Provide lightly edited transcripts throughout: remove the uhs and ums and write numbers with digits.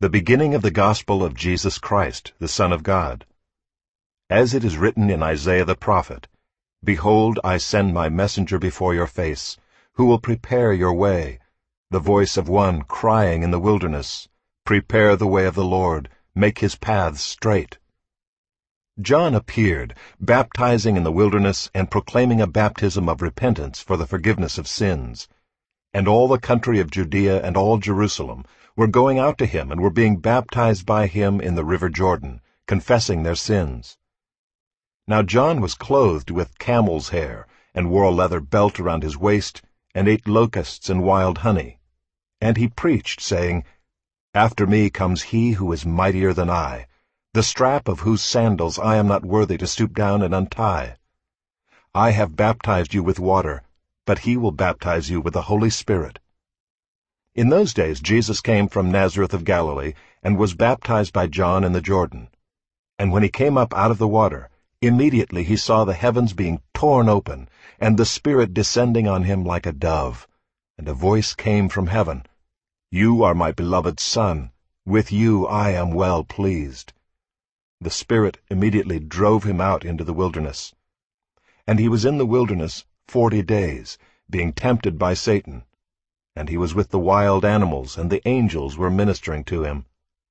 The beginning of the gospel of Jesus Christ, the Son of God. As it is written in Isaiah the prophet, "Behold, I send my messenger before your face, who will prepare your way, the voice of one crying in the wilderness, Prepare the way of the Lord, make his paths straight." John appeared, baptizing in the wilderness and proclaiming a baptism of repentance for the forgiveness of sins. And all the country of Judea and all Jerusalem were going out to him and were being baptized by him in the river Jordan, confessing their sins. Now John was clothed with camel's hair, and wore a leather belt around his waist, and ate locusts and wild honey. And he preached, saying, "After me comes he who is mightier than I, the strap of whose sandals I am not worthy to stoop down and untie. I have baptized you with water, but he will baptize you with the Holy Spirit." In those days Jesus came from Nazareth of Galilee, and was baptized by John in the Jordan. And when he came up out of the water, immediately he saw the heavens being torn open, and the Spirit descending on him like a dove. And a voice came from heaven, "You are my beloved Son, with you I am well pleased." The Spirit immediately drove him out into the wilderness. And he was in the wilderness 40 days, being tempted by Satan. And he was with the wild animals, and the angels were ministering to him.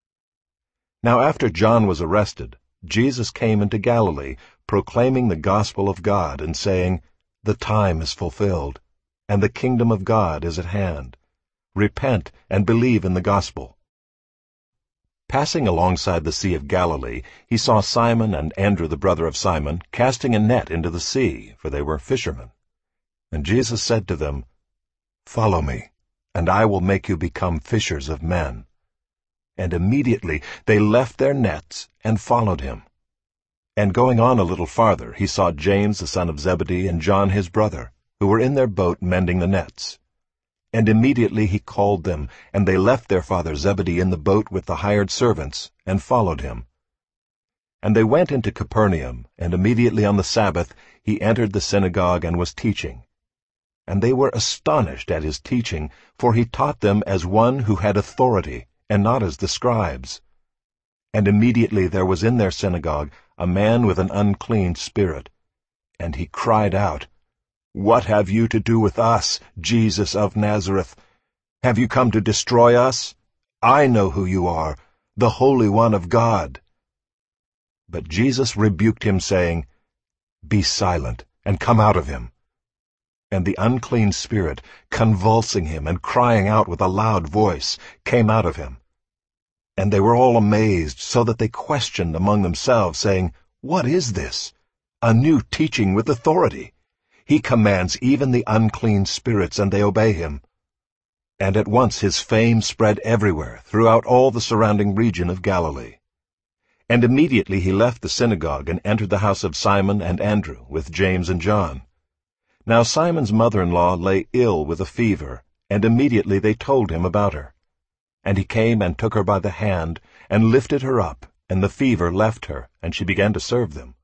Now after John was arrested, Jesus came into Galilee, proclaiming the gospel of God, and saying, "The time is fulfilled, and the kingdom of God is at hand. Repent and believe in the gospel." Passing alongside the Sea of Galilee, he saw Simon and Andrew the brother of Simon casting a net into the sea, for they were fishermen. And Jesus said to them, "Follow me, and I will make you become fishers of men." And immediately they left their nets and followed him. And going on a little farther, he saw James the son of Zebedee and John his brother, who were in their boat mending the nets. And immediately he called them, and they left their father Zebedee in the boat with the hired servants, and followed him. And they went into Capernaum, and immediately on the Sabbath he entered the synagogue and was teaching. And they were astonished at his teaching, for he taught them as one who had authority, and not as the scribes. And immediately there was in their synagogue a man with an unclean spirit. And he cried out, "What have you to do with us, Jesus of Nazareth? Have you come to destroy us? I know who you are, the Holy One of God." But Jesus rebuked him, saying, "Be silent, and come out of him." And the unclean spirit, convulsing him and crying out with a loud voice, came out of him. And they were all amazed, so that they questioned among themselves, saying, "What is this? A new teaching with authority. He commands even the unclean spirits, and they obey him." And at once his fame spread everywhere, throughout all the surrounding region of Galilee. And immediately he left the synagogue and entered the house of Simon and Andrew, with James and John. Now Simon's mother-in-law lay ill with a fever, and immediately they told him about her. And he came and took her by the hand, and lifted her up, and the fever left her, and she began to serve them.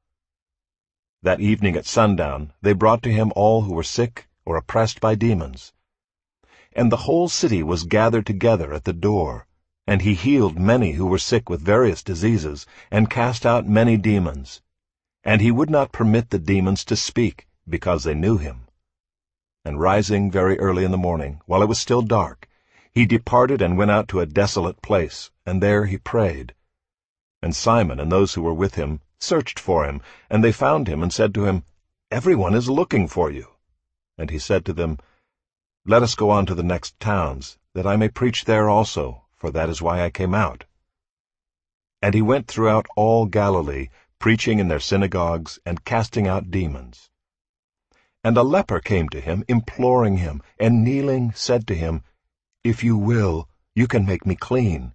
That evening at sundown they brought to him all who were sick or oppressed by demons. And the whole city was gathered together at the door, and he healed many who were sick with various diseases, and cast out many demons. And he would not permit the demons to speak, because they knew him. And rising very early in the morning, while it was still dark, he departed and went out to a desolate place, and there he prayed. And Simon and those who were with him searched for him, and they found him, and said to him, "Everyone is looking for you." And he said to them, "Let us go on to the next towns, that I may preach there also, for that is why I came out." And he went throughout all Galilee, preaching in their synagogues, and casting out demons. And a leper came to him, imploring him, and kneeling said to him, "If you will, you can make me clean."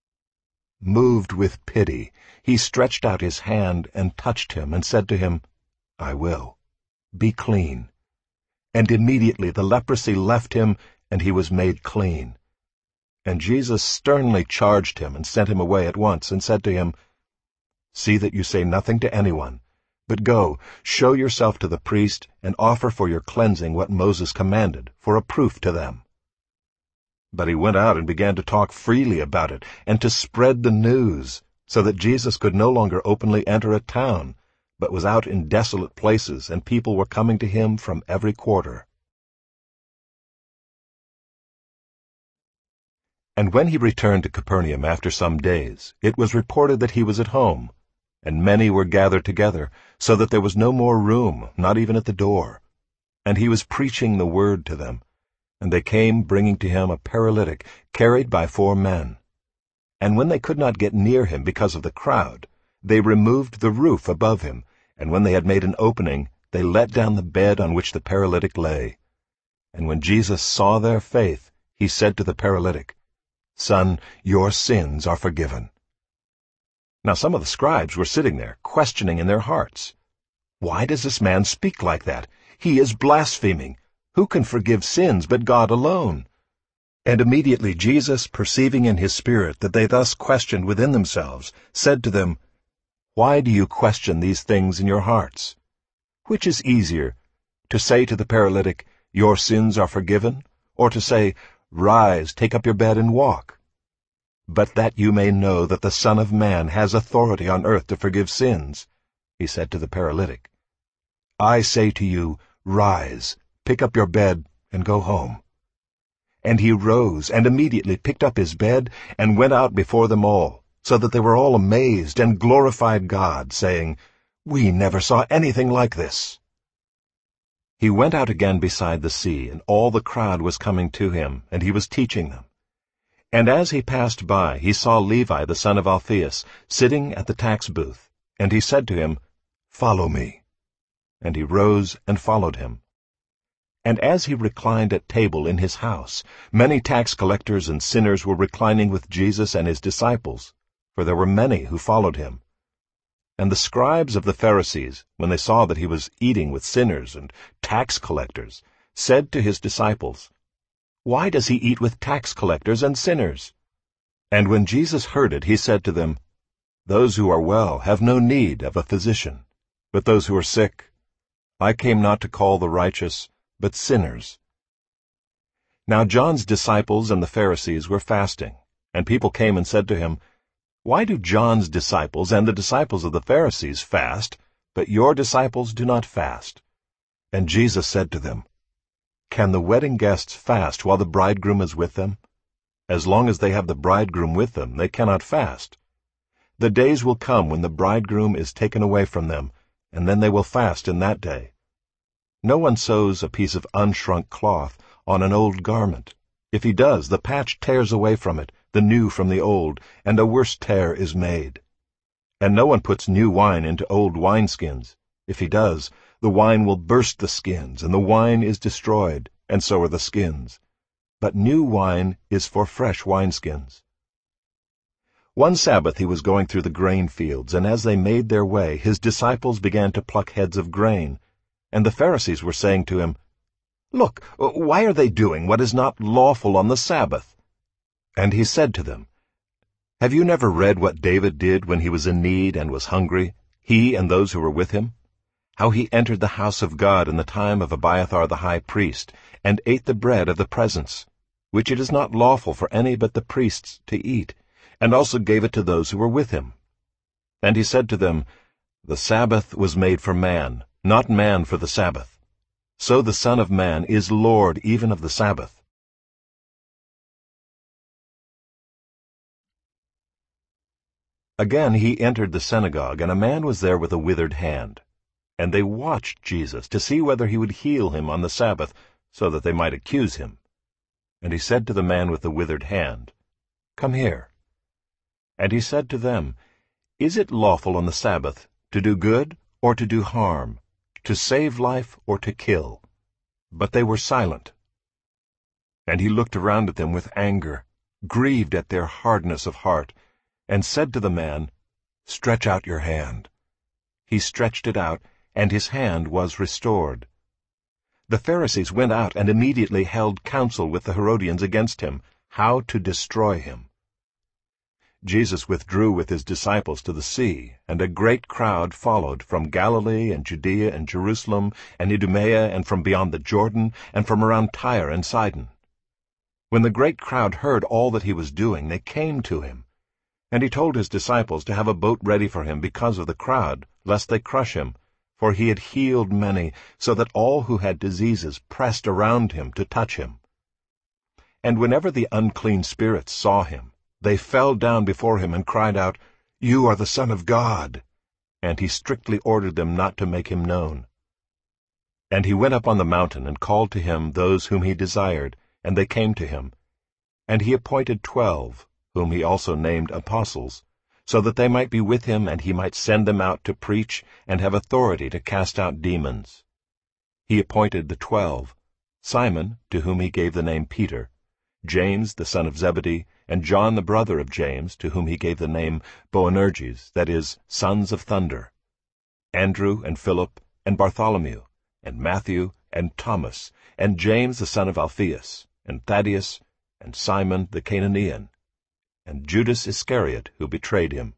Moved with pity, he stretched out his hand and touched him, and said to him, "I will. Be clean." And immediately the leprosy left him, and he was made clean. And Jesus sternly charged him, and sent him away at once, and said to him, "See that you say nothing to anyone, but go, show yourself to the priest, and offer for your cleansing what Moses commanded, for a proof to them." But he went out and began to talk freely about it and to spread the news, so that Jesus could no longer openly enter a town, but was out in desolate places, and people were coming to him from every quarter. And when he returned to Capernaum after some days, it was reported that he was at home, and many were gathered together, so that there was no more room, not even at the door. And he was preaching the word to them. And they came, bringing to him a paralytic, carried by 4 men. And when they could not get near him because of the crowd, they removed the roof above him, and when they had made an opening, they let down the bed on which the paralytic lay. And when Jesus saw their faith, he said to the paralytic, "Son, your sins are forgiven." Now some of the scribes were sitting there, questioning in their hearts, "Why does this man speak like that? He is blaspheming. Who can forgive sins but God alone?" And immediately Jesus, perceiving in his spirit that they thus questioned within themselves, said to them, "Why do you question these things in your hearts? Which is easier, to say to the paralytic, 'Your sins are forgiven,' or to say, 'Rise, take up your bed and walk'? But that you may know that the Son of Man has authority on earth to forgive sins," he said to the paralytic, "I say to you, rise, pick up your bed, and go home." And he rose, and immediately picked up his bed, and went out before them all, so that they were all amazed, and glorified God, saying, "We never saw anything like this." He went out again beside the sea, and all the crowd was coming to him, and he was teaching them. And as he passed by, he saw Levi the son of Alphaeus sitting at the tax booth, and he said to him, "Follow me." And he rose and followed him. And as he reclined at table in his house, many tax collectors and sinners were reclining with Jesus and his disciples, for there were many who followed him. And the scribes of the Pharisees, when they saw that he was eating with sinners and tax collectors, said to his disciples, "Why does he eat with tax collectors and sinners?" And when Jesus heard it, he said to them, "Those who are well have no need of a physician, but those who are sick. I came not to call the righteous, but sinners." Now John's disciples and the Pharisees were fasting, and people came and said to him, "Why do John's disciples and the disciples of the Pharisees fast, but your disciples do not fast?" And Jesus said to them, "Can the wedding guests fast while the bridegroom is with them? As long as they have the bridegroom with them, they cannot fast. The days will come when the bridegroom is taken away from them, and then they will fast in that day. No one sews a piece of unshrunk cloth on an old garment. If he does, the patch tears away from it, the new from the old, and a worse tear is made. And no one puts new wine into old wineskins. If he does, the wine will burst the skins, and the wine is destroyed, and so are the skins. But new wine is for fresh wineskins." One Sabbath he was going through the grain fields, and as they made their way, his disciples began to pluck heads of grain. And the Pharisees were saying to him, "Look, why are they doing what is not lawful on the Sabbath?" And he said to them, "Have you never read what David did when he was in need and was hungry, he and those who were with him? How he entered the house of God in the time of Abiathar the high priest, and ate the bread of the presence, which it is not lawful for any but the priests to eat, and also gave it to those who were with him. And he said to them, The Sabbath was made for man, not man for the Sabbath. So the Son of Man is Lord even of the Sabbath." Again he entered the synagogue, and a man was there with a withered hand. And they watched Jesus to see whether he would heal him on the Sabbath, so that they might accuse him. And he said to the man with the withered hand, "Come here." And he said to them, "Is it lawful on the Sabbath to do good or to do harm, to save life or to kill?" But they were silent. And he looked around at them with anger, grieved at their hardness of heart, and said to the man, "Stretch out your hand." He stretched it out, and his hand was restored. The Pharisees went out and immediately held counsel with the Herodians against him, how to destroy him. Jesus withdrew with his disciples to the sea, and a great crowd followed from Galilee and Judea and Jerusalem and Idumea and from beyond the Jordan and from around Tyre and Sidon. When the great crowd heard all that he was doing, they came to him. And he told his disciples to have a boat ready for him because of the crowd, lest they crush him, for he had healed many, so that all who had diseases pressed around him to touch him. And whenever the unclean spirits saw him, they fell down before him and cried out, "You are the Son of God." And he strictly ordered them not to make him known. And he went up on the mountain and called to him those whom he desired, and they came to him. And he appointed 12, whom he also named apostles, so that they might be with him, and he might send them out to preach and have authority to cast out demons. He appointed the 12, Simon, to whom he gave the name Peter, James the son of Zebedee, and John the brother of James, to whom he gave the name Boanerges, that is, sons of thunder, Andrew and Philip and Bartholomew, and Matthew and Thomas, and James the son of Alphaeus, and Thaddeus, and Simon the Cananean, and Judas Iscariot, who betrayed him.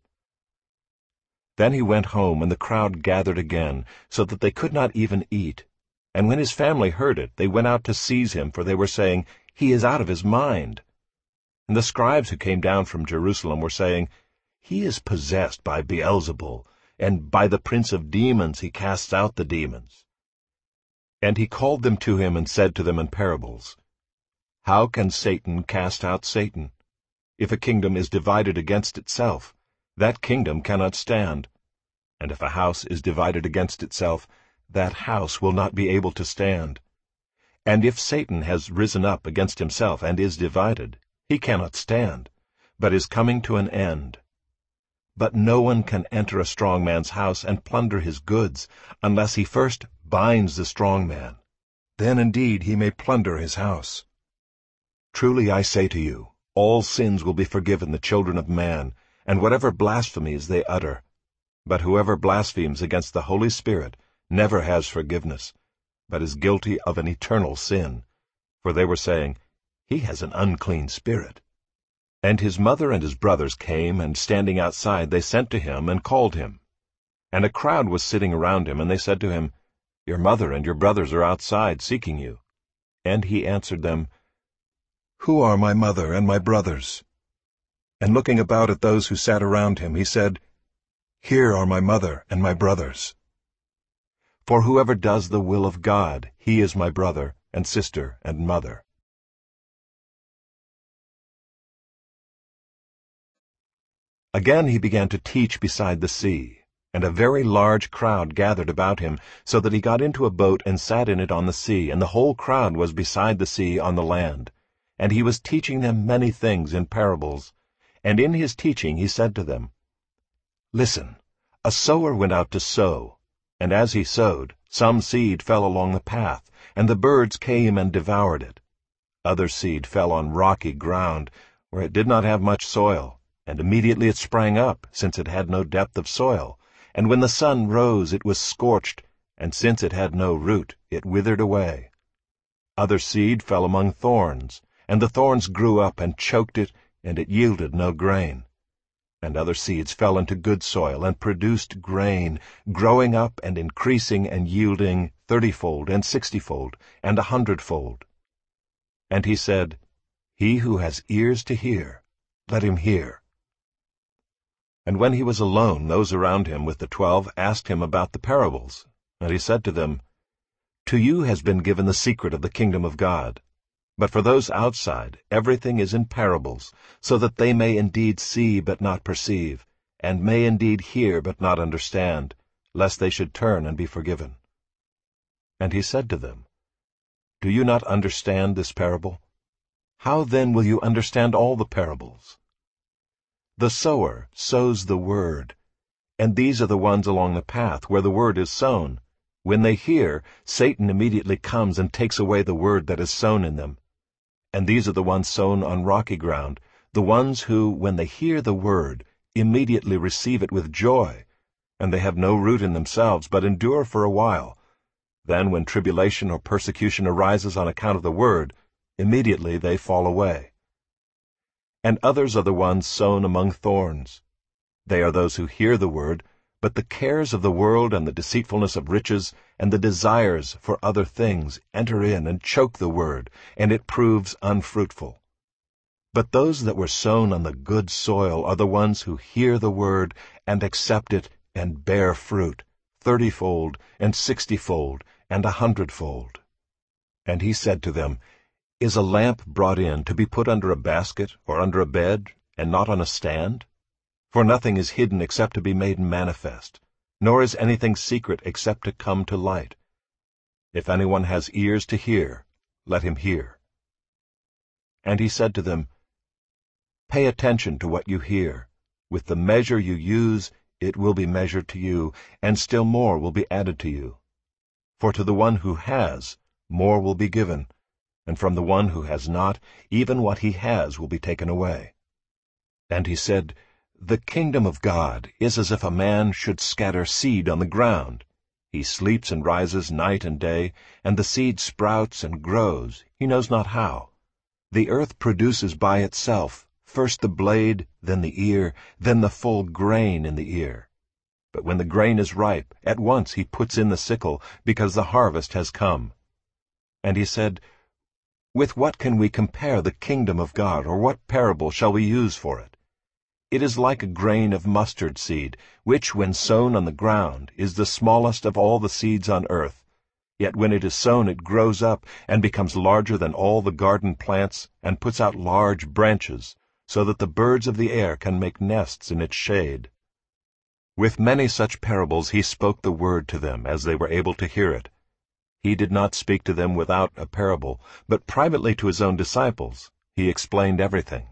Then he went home, and the crowd gathered again, so that they could not even eat. And when his family heard it, they went out to seize him, for they were saying, "He is out of his mind." And the scribes who came down from Jerusalem were saying, "He is possessed by Beelzebul, and by the prince of demons he casts out the demons." And he called them to him and said to them in parables, "How can Satan cast out Satan? If a kingdom is divided against itself, that kingdom cannot stand. And if a house is divided against itself, that house will not be able to stand. And if Satan has risen up against himself and is divided, he cannot stand, but is coming to an end. But no one can enter a strong man's house and plunder his goods, unless he first binds the strong man. Then indeed he may plunder his house. Truly I say to you, all sins will be forgiven the children of man, and whatever blasphemies they utter. But whoever blasphemes against the Holy Spirit never has forgiveness, but is guilty of an eternal sin. For they were saying, He has an unclean spirit. And his mother and his brothers came, and standing outside they sent to him and called him. And a crowd was sitting around him, and they said to him, Your mother and your brothers are outside seeking you. And he answered them, Who are my mother and my brothers? And looking about at those who sat around him, he said, Here are my mother and my brothers. For whoever does the will of God, he is my brother and sister and mother. Again he began to teach beside the sea, and a very large crowd gathered about him, so that he got into a boat and sat in it on the sea, and the whole crowd was beside the sea on the land. And he was teaching them many things in parables. And in his teaching he said to them, Listen, a sower went out to sow, and as he sowed, some seed fell along the path, and the birds came and devoured it. Other seed fell on rocky ground, where it did not have much soil, and immediately it sprang up, since it had no depth of soil. And when the sun rose, it was scorched, and since it had no root, it withered away. Other seed fell among thorns, and the thorns grew up and choked it, and it yielded no grain. And other seeds fell into good soil, and produced grain, growing up and increasing and yielding 30-fold and 60-fold and 100-fold. And he said, He who has ears to hear, let him hear. And when he was alone, those around him with the 12 asked him about the parables. And he said to them, To you has been given the secret of the kingdom of God. But for those outside, everything is in parables, so that they may indeed see but not perceive, and may indeed hear but not understand, lest they should turn and be forgiven. And he said to them, Do you not understand this parable? How then will you understand all the parables? The sower sows the word, and these are the ones along the path where the word is sown. When they hear, Satan immediately comes and takes away the word that is sown in them. And these are the ones sown on rocky ground, the ones who, when they hear the word, immediately receive it with joy, and they have no root in themselves, but endure for a while. Then when tribulation or persecution arises on account of the word, immediately they fall away. And others are the ones sown among thorns. They are those who hear the word, But the cares of the world and the deceitfulness of riches and the desires for other things enter in and choke the word, and it proves unfruitful. But those that were sown on the good soil are the ones who hear the word and accept it and bear fruit, 30-fold and 60-fold and 100-fold. And he said to them, Is a lamp brought in to be put under a basket or under a bed, and not on a stand? For nothing is hidden except to be made manifest, nor is anything secret except to come to light. If anyone has ears to hear, let him hear. And he said to them, Pay attention to what you hear. With the measure you use, it will be measured to you, and still more will be added to you. For to the one who has, more will be given, and from the one who has not, even what he has will be taken away. And he said, The kingdom of God is as if a man should scatter seed on the ground. He sleeps and rises night and day, and the seed sprouts and grows, he knows not how. The earth produces by itself, first the blade, then the ear, then the full grain in the ear. But when the grain is ripe, at once he puts in the sickle, because the harvest has come. And he said, With what can we compare the kingdom of God, or what parable shall we use for it? It is like a grain of mustard seed, which, when sown on the ground, is the smallest of all the seeds on earth. Yet when it is sown it grows up, and becomes larger than all the garden plants, and puts out large branches, so that the birds of the air can make nests in its shade. With many such parables he spoke the word to them, as they were able to hear it. He did not speak to them without a parable, but privately to his own disciples he explained everything.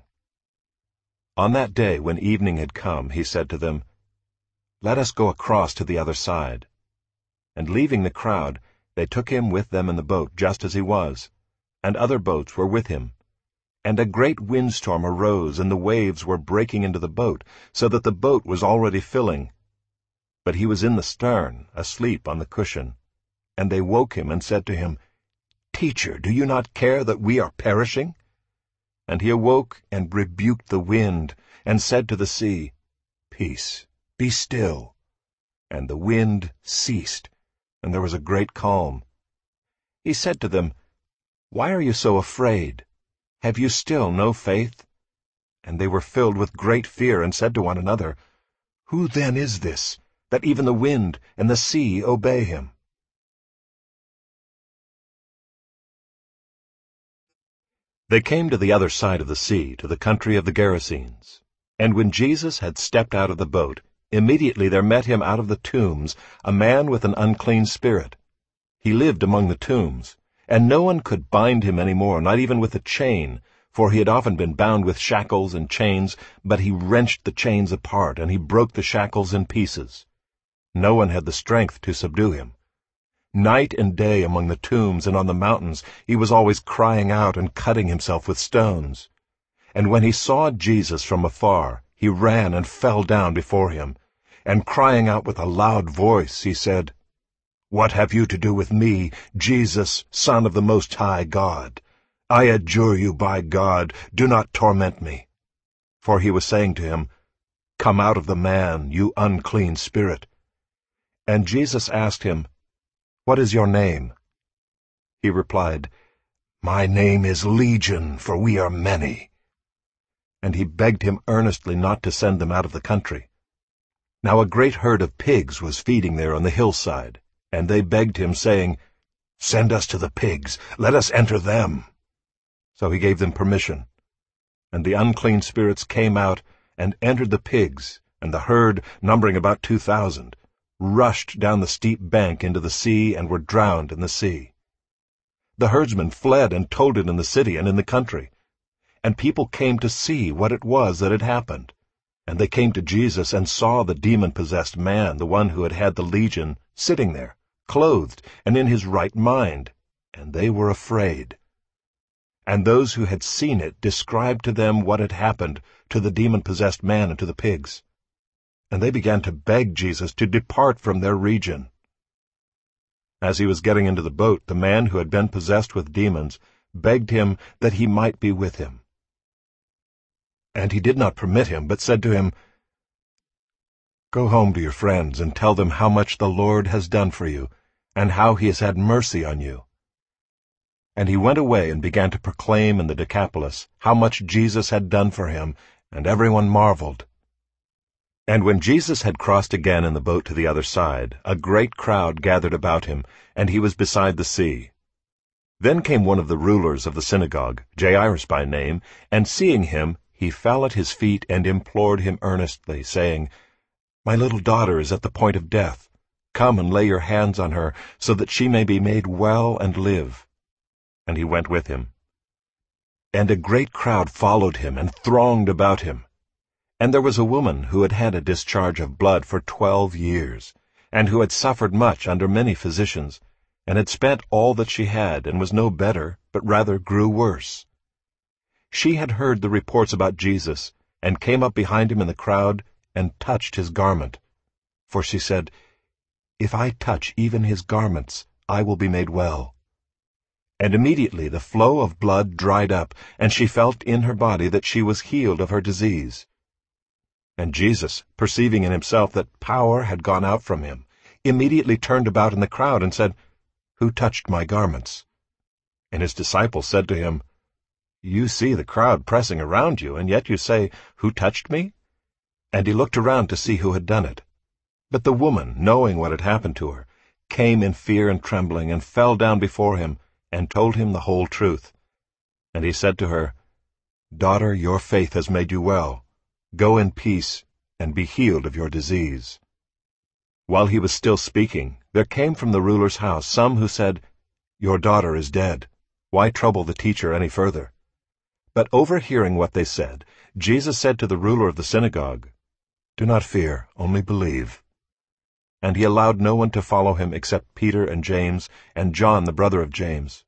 On that day, when evening had come, he said to them, Let us go across to the other side. And leaving the crowd, they took him with them in the boat just as he was, and other boats were with him. And a great windstorm arose, and the waves were breaking into the boat, so that the boat was already filling. But he was in the stern, asleep on the cushion. And they woke him and said to him, Teacher, do you not care that we are perishing? And he awoke and rebuked the wind, and said to the sea, Peace, be still. And the wind ceased, and there was a great calm. He said to them, Why are you so afraid? Have you still no faith? And they were filled with great fear, and said to one another, Who then is this, that even the wind and the sea obey him? They came to the other side of the sea, to the country of the Gerasenes. And when Jesus had stepped out of the boat, immediately there met him out of the tombs a man with an unclean spirit. He lived among the tombs, and no one could bind him any more, not even with a chain, for he had often been bound with shackles and chains, but he wrenched the chains apart, and he broke the shackles in pieces. No one had the strength to subdue him. Night and day among the tombs and on the mountains he was always crying out and cutting himself with stones. And when he saw Jesus from afar, he ran and fell down before him. And crying out with a loud voice, he said, What have you to do with me, Jesus, Son of the Most High God? I adjure you by God, do not torment me. For he was saying to him, Come out of the man, you unclean spirit. And Jesus asked him, What is your name? He replied, My name is Legion, for we are many. And he begged him earnestly not to send them out of the country. Now a great herd of pigs was feeding there on the hillside, and they begged him, saying, Send us to the pigs, let us enter them. So he gave them permission. And the unclean spirits came out and entered the pigs, and the herd, numbering about 2,000, rushed down the steep bank into the sea and were drowned in the sea. The herdsmen fled and told it in the city and in the country. And people came to see what it was that had happened. And they came to Jesus and saw the demon-possessed man, the one who had had the legion, sitting there, clothed and in his right mind, and they were afraid. And those who had seen it described to them what had happened to the demon-possessed man and to the pigs. And they began to beg Jesus to depart from their region. As he was getting into the boat, the man who had been possessed with demons begged him that he might be with him. And he did not permit him, but said to him, Go home to your friends and tell them how much the Lord has done for you, and how he has had mercy on you." And he went away and began to proclaim in the Decapolis how much Jesus had done for him, and everyone marveled. And when Jesus had crossed again in the boat to the other side, a great crowd gathered about him, and he was beside the sea. Then came one of the rulers of the synagogue, Jairus by name, and seeing him, he fell at his feet and implored him earnestly, saying, "My little daughter is at the point of death. Come and lay your hands on her, so that she may be made well and live." And he went with him. And a great crowd followed him and thronged about him. And there was a woman who had had a discharge of blood for 12 years, and who had suffered much under many physicians, and had spent all that she had, and was no better, but rather grew worse. She had heard the reports about Jesus, and came up behind him in the crowd, and touched his garment. For she said, "If I touch even his garments, I will be made well." And immediately the flow of blood dried up, and she felt in her body that she was healed of her disease. And Jesus, perceiving in himself that power had gone out from him, immediately turned about in the crowd and said, "Who touched my garments?" And his disciples said to him, "You see the crowd pressing around you, and yet you say, 'Who touched me?'" And he looked around to see who had done it. But the woman, knowing what had happened to her, came in fear and trembling, and fell down before him, and told him the whole truth. And he said to her, "Daughter, your faith has made you well. Go in peace, and be healed of your disease." While he was still speaking, there came from the ruler's house some who said, "Your daughter is dead. Why trouble the teacher any further?" But overhearing what they said, Jesus said to the ruler of the synagogue, "Do not fear, only believe." And he allowed no one to follow him except Peter and James and John the brother of James.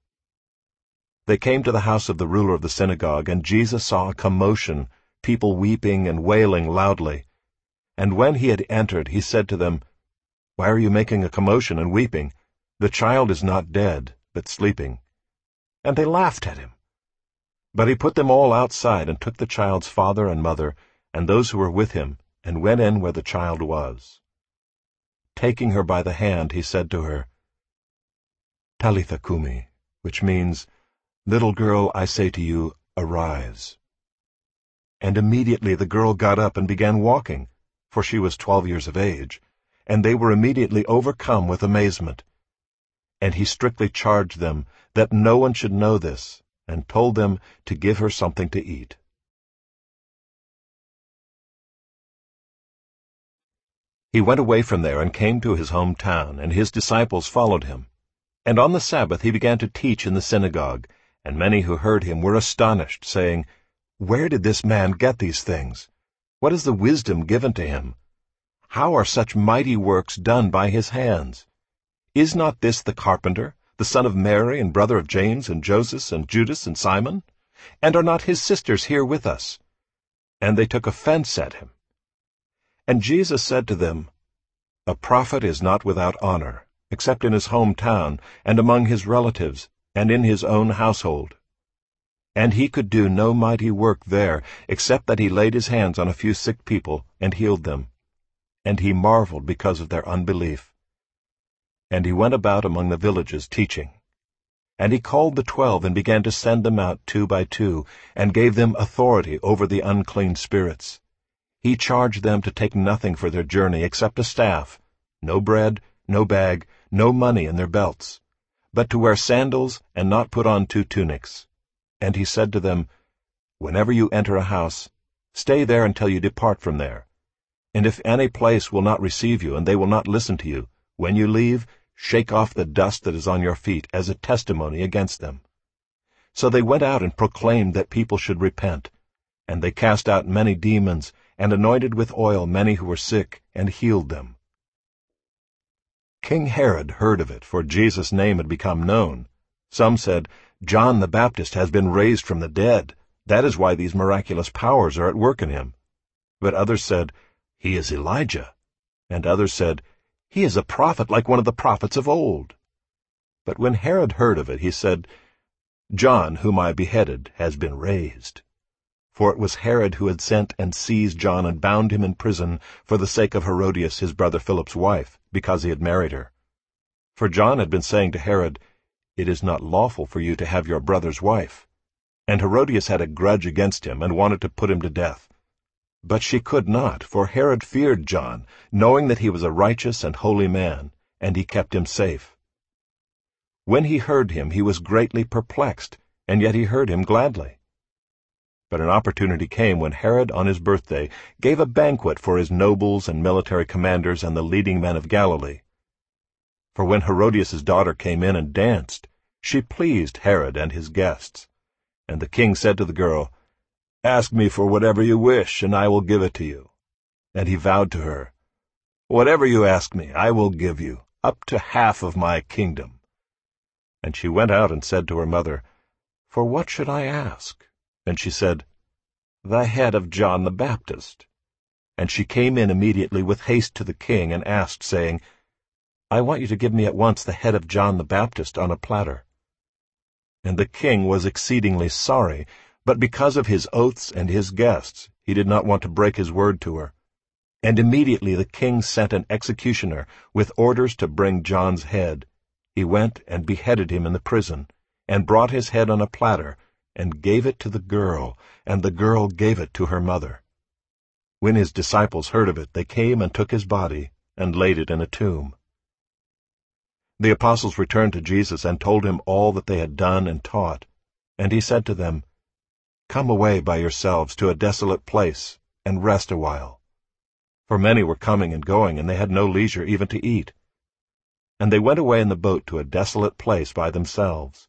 They came to the house of the ruler of the synagogue, and Jesus saw a commotion, people weeping and wailing loudly. And when he had entered, he said to them, "Why are you making a commotion and weeping? The child is not dead, but sleeping." And they laughed at him. But he put them all outside, and took the child's father and mother, and those who were with him, and went in where the child was. Taking her by the hand, he said to her, "Talitha cumi," which means, "Little girl, I say to you, arise." And immediately the girl got up and began walking, for she was 12 years of age, and they were immediately overcome with amazement. And he strictly charged them that no one should know this, and told them to give her something to eat. He went away from there and came to his hometown, and his disciples followed him. And on the Sabbath he began to teach in the synagogue, and many who heard him were astonished, saying, "Where did this man get these things? What is the wisdom given to him? How are such mighty works done by his hands? Is not this the carpenter, the son of Mary and brother of James and Joseph and Judas and Simon? And are not his sisters here with us?" And they took offense at him. And Jesus said to them, "A prophet is not without honor, except in his hometown, and among his relatives, and in his own household." And he could do no mighty work there, except that he laid his hands on a few sick people and healed them. And he marveled because of their unbelief. And he went about among the villages teaching. And he called the 12 and began to send them out 2 by 2, and gave them authority over the unclean spirits. He charged them to take nothing for their journey except a staff, no bread, no bag, no money in their belts, but to wear sandals and not put on 2 tunics. And he said to them, "Whenever you enter a house, stay there until you depart from there. And if any place will not receive you, and they will not listen to you, when you leave, shake off the dust that is on your feet as a testimony against them." So they went out and proclaimed that people should repent. And they cast out many demons, and anointed with oil many who were sick, and healed them. King Herod heard of it, for Jesus' name had become known. Some said, "John the Baptist has been raised from the dead. That is why these miraculous powers are at work in him." But others said, "He is Elijah." And others said, "He is a prophet like one of the prophets of old." But when Herod heard of it, he said, "John, whom I beheaded, has been raised." for it was Herod who had sent and seized John and bound him in prison for the sake of Herodias his brother Philip's wife, because he had married her. For John had been saying to Herod, "It is not lawful for you to have your brother's wife." And Herodias had a grudge against him and wanted to put him to death. But she could not, for Herod feared John, knowing that he was a righteous and holy man, and he kept him safe. When he heard him, he was greatly perplexed, and yet he heard him gladly. But an opportunity came when Herod on his birthday gave a banquet for his nobles and military commanders and the leading men of Galilee. For when Herodias' daughter came in and danced, she pleased Herod and his guests. And the king said to the girl, "Ask me for whatever you wish, and I will give it to you." And he vowed to her, "Whatever you ask me, I will give you, up to half of my kingdom." And she went out and said to her mother, "For what should I ask?" And she said, "The head of John the Baptist." And she came in immediately with haste to the king and asked, saying, "I want you to give me at once the head of John the Baptist on a platter." And the king was exceedingly sorry, but because of his oaths and his guests, he did not want to break his word to her. And immediately the king sent an executioner with orders to bring John's head. He went and beheaded him in the prison, and brought his head on a platter, and gave it to the girl, and the girl gave it to her mother. When his disciples heard of it, they came and took his body, and laid it in a tomb. The apostles returned to Jesus and told him all that they had done and taught. And he said to them, "Come away by yourselves to a desolate place, and rest a while." For many were coming and going, and they had no leisure even to eat. And they went away in the boat to a desolate place by themselves.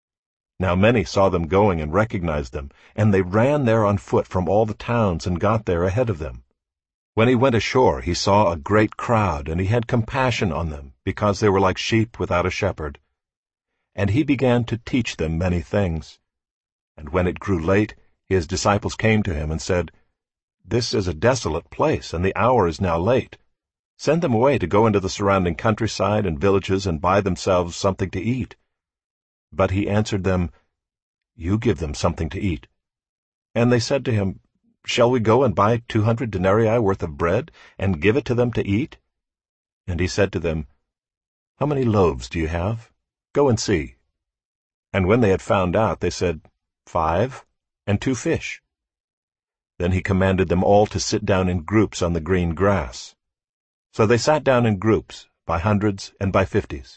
Now many saw them going and recognized them, and they ran there on foot from all the towns and got there ahead of them. When he went ashore, he saw a great crowd, and he had compassion on them, because they were like sheep without a shepherd. And he began to teach them many things. And when it grew late, his disciples came to him and said, "This is a desolate place, and the hour is now late. Send them away to go into the surrounding countryside and villages and buy themselves something to eat." But he answered them, "You give them something to eat." And they said to him, "Shall we go and buy 200 denarii worth of bread, and give it to them to eat?" And he said to them, "How many loaves do you have? Go and see." And when they had found out, they said, 5, and 2 fish. Then he commanded them all to sit down in groups on the green grass. So they sat down in groups, by hundreds and by 50s.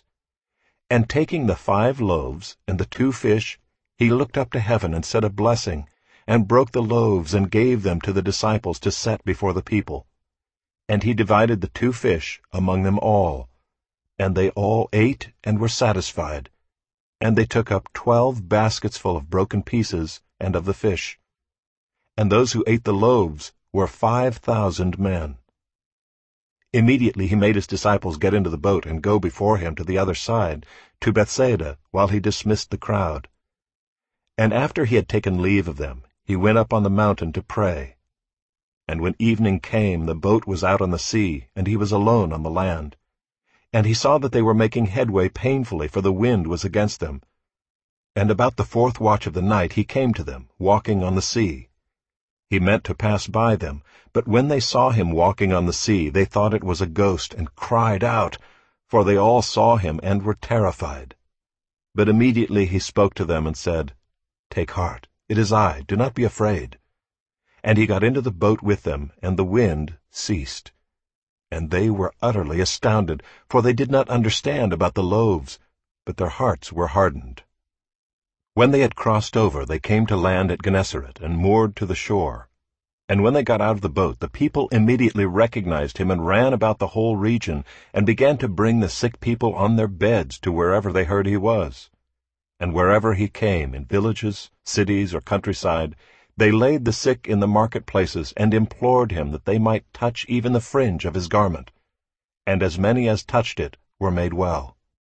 And taking the 5 loaves and the 2 fish, he looked up to heaven and said a blessing, and broke the loaves and gave them to the disciples to set before the people. And he divided the 2 fish among them all. And they all ate and were satisfied. And they took up 12 baskets full of broken pieces and of the fish. And those who ate the loaves were 5,000 men. Immediately he made his disciples get into the boat and go before him to the other side, to Bethsaida, while he dismissed the crowd. And after he had taken leave of them, he went up on the mountain to pray. And when evening came, the boat was out on the sea, and he was alone on the land. And he saw that they were making headway painfully, for the wind was against them. And about the 4th watch of the night he came to them, walking on the sea. He meant to pass by them, but when they saw him walking on the sea, they thought it was a ghost, and cried out, for they all saw him and were terrified. But immediately he spoke to them and said, "Take heart, it is I, do not be afraid." And he got into the boat with them, and the wind ceased. And they were utterly astounded, for they did not understand about the loaves, but their hearts were hardened. When they had crossed over, they came to land at Gennesaret, and moored to the shore. And when they got out of the boat, the people immediately recognized him, and ran about the whole region, and began to bring the sick people on their beds to wherever they heard he was. And wherever he came, in villages, cities, or countryside, they laid the sick in the marketplaces, and implored him that they might touch even the fringe of his garment. And as many as touched it were made well.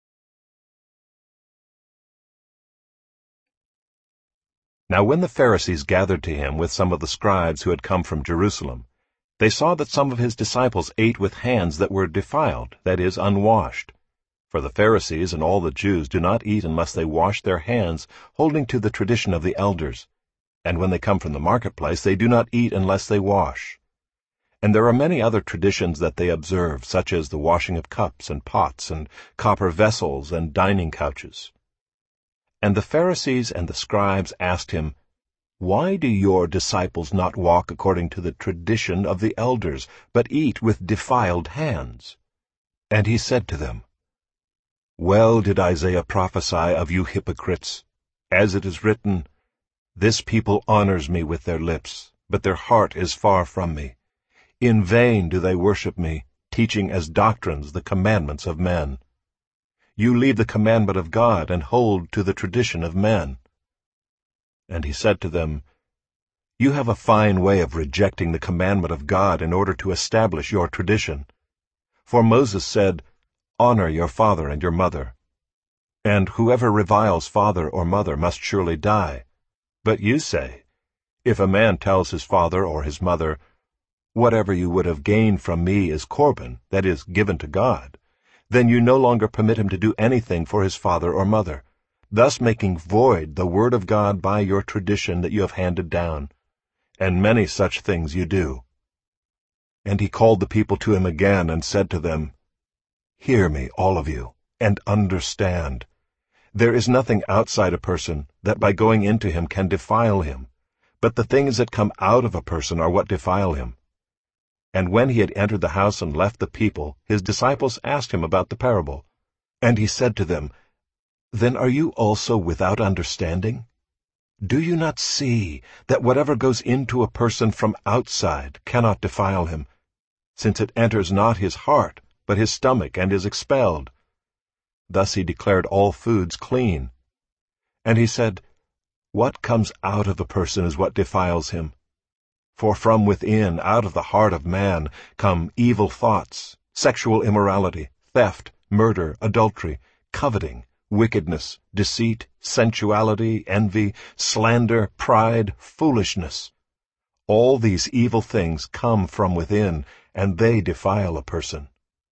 Now when the Pharisees gathered to him with some of the scribes who had come from Jerusalem, they saw that some of his disciples ate with hands that were defiled, that is, unwashed. For the Pharisees and all the Jews do not eat unless they wash their hands, holding to the tradition of the elders. and when they come from the marketplace they do not eat unless they wash. And there are many other traditions that they observe, such as the washing of cups and pots and copper vessels and dining couches. And the Pharisees and the scribes asked him, "Why do your disciples not walk according to the tradition of the elders, but eat with defiled hands?" And he said to them, "Well did Isaiah prophesy of you hypocrites, as it is written, 'This people honors me with their lips, but their heart is far from me. In vain do they worship me, teaching as doctrines the commandments of men. You leave the commandment of God and hold to the tradition of men.'" And he said to them, "You have a fine way of rejecting the commandment of God in order to establish your tradition. For Moses said, 'Honor your father and your mother,' and whoever reviles father or mother must surely die. But you say, if a man tells his father or his mother, 'Whatever you would have gained from me is Corban, that is, given to God,' then you no longer permit him to do anything for his father or mother, thus making void the word of God by your tradition that you have handed down. And many such things you do." And he called the people to him again and said to them, "Hear me, all of you, and understand. There is nothing outside a person that by going into him can defile him, but the things that come out of a person are what defile him." And when he had entered the house and left the people, his disciples asked him about the parable. And he said to them, "Then are you also without understanding? Do you not see that whatever goes into a person from outside cannot defile him, since it enters not his heart, but his stomach, and is expelled?" Thus he declared all foods clean. And he said, "What comes out of a person is what defiles him. For from within, out of the heart of man, come evil thoughts, sexual immorality, theft, murder, adultery, coveting, wickedness, deceit, sensuality, envy, slander, pride, foolishness. All these evil things come from within, and they defile a person."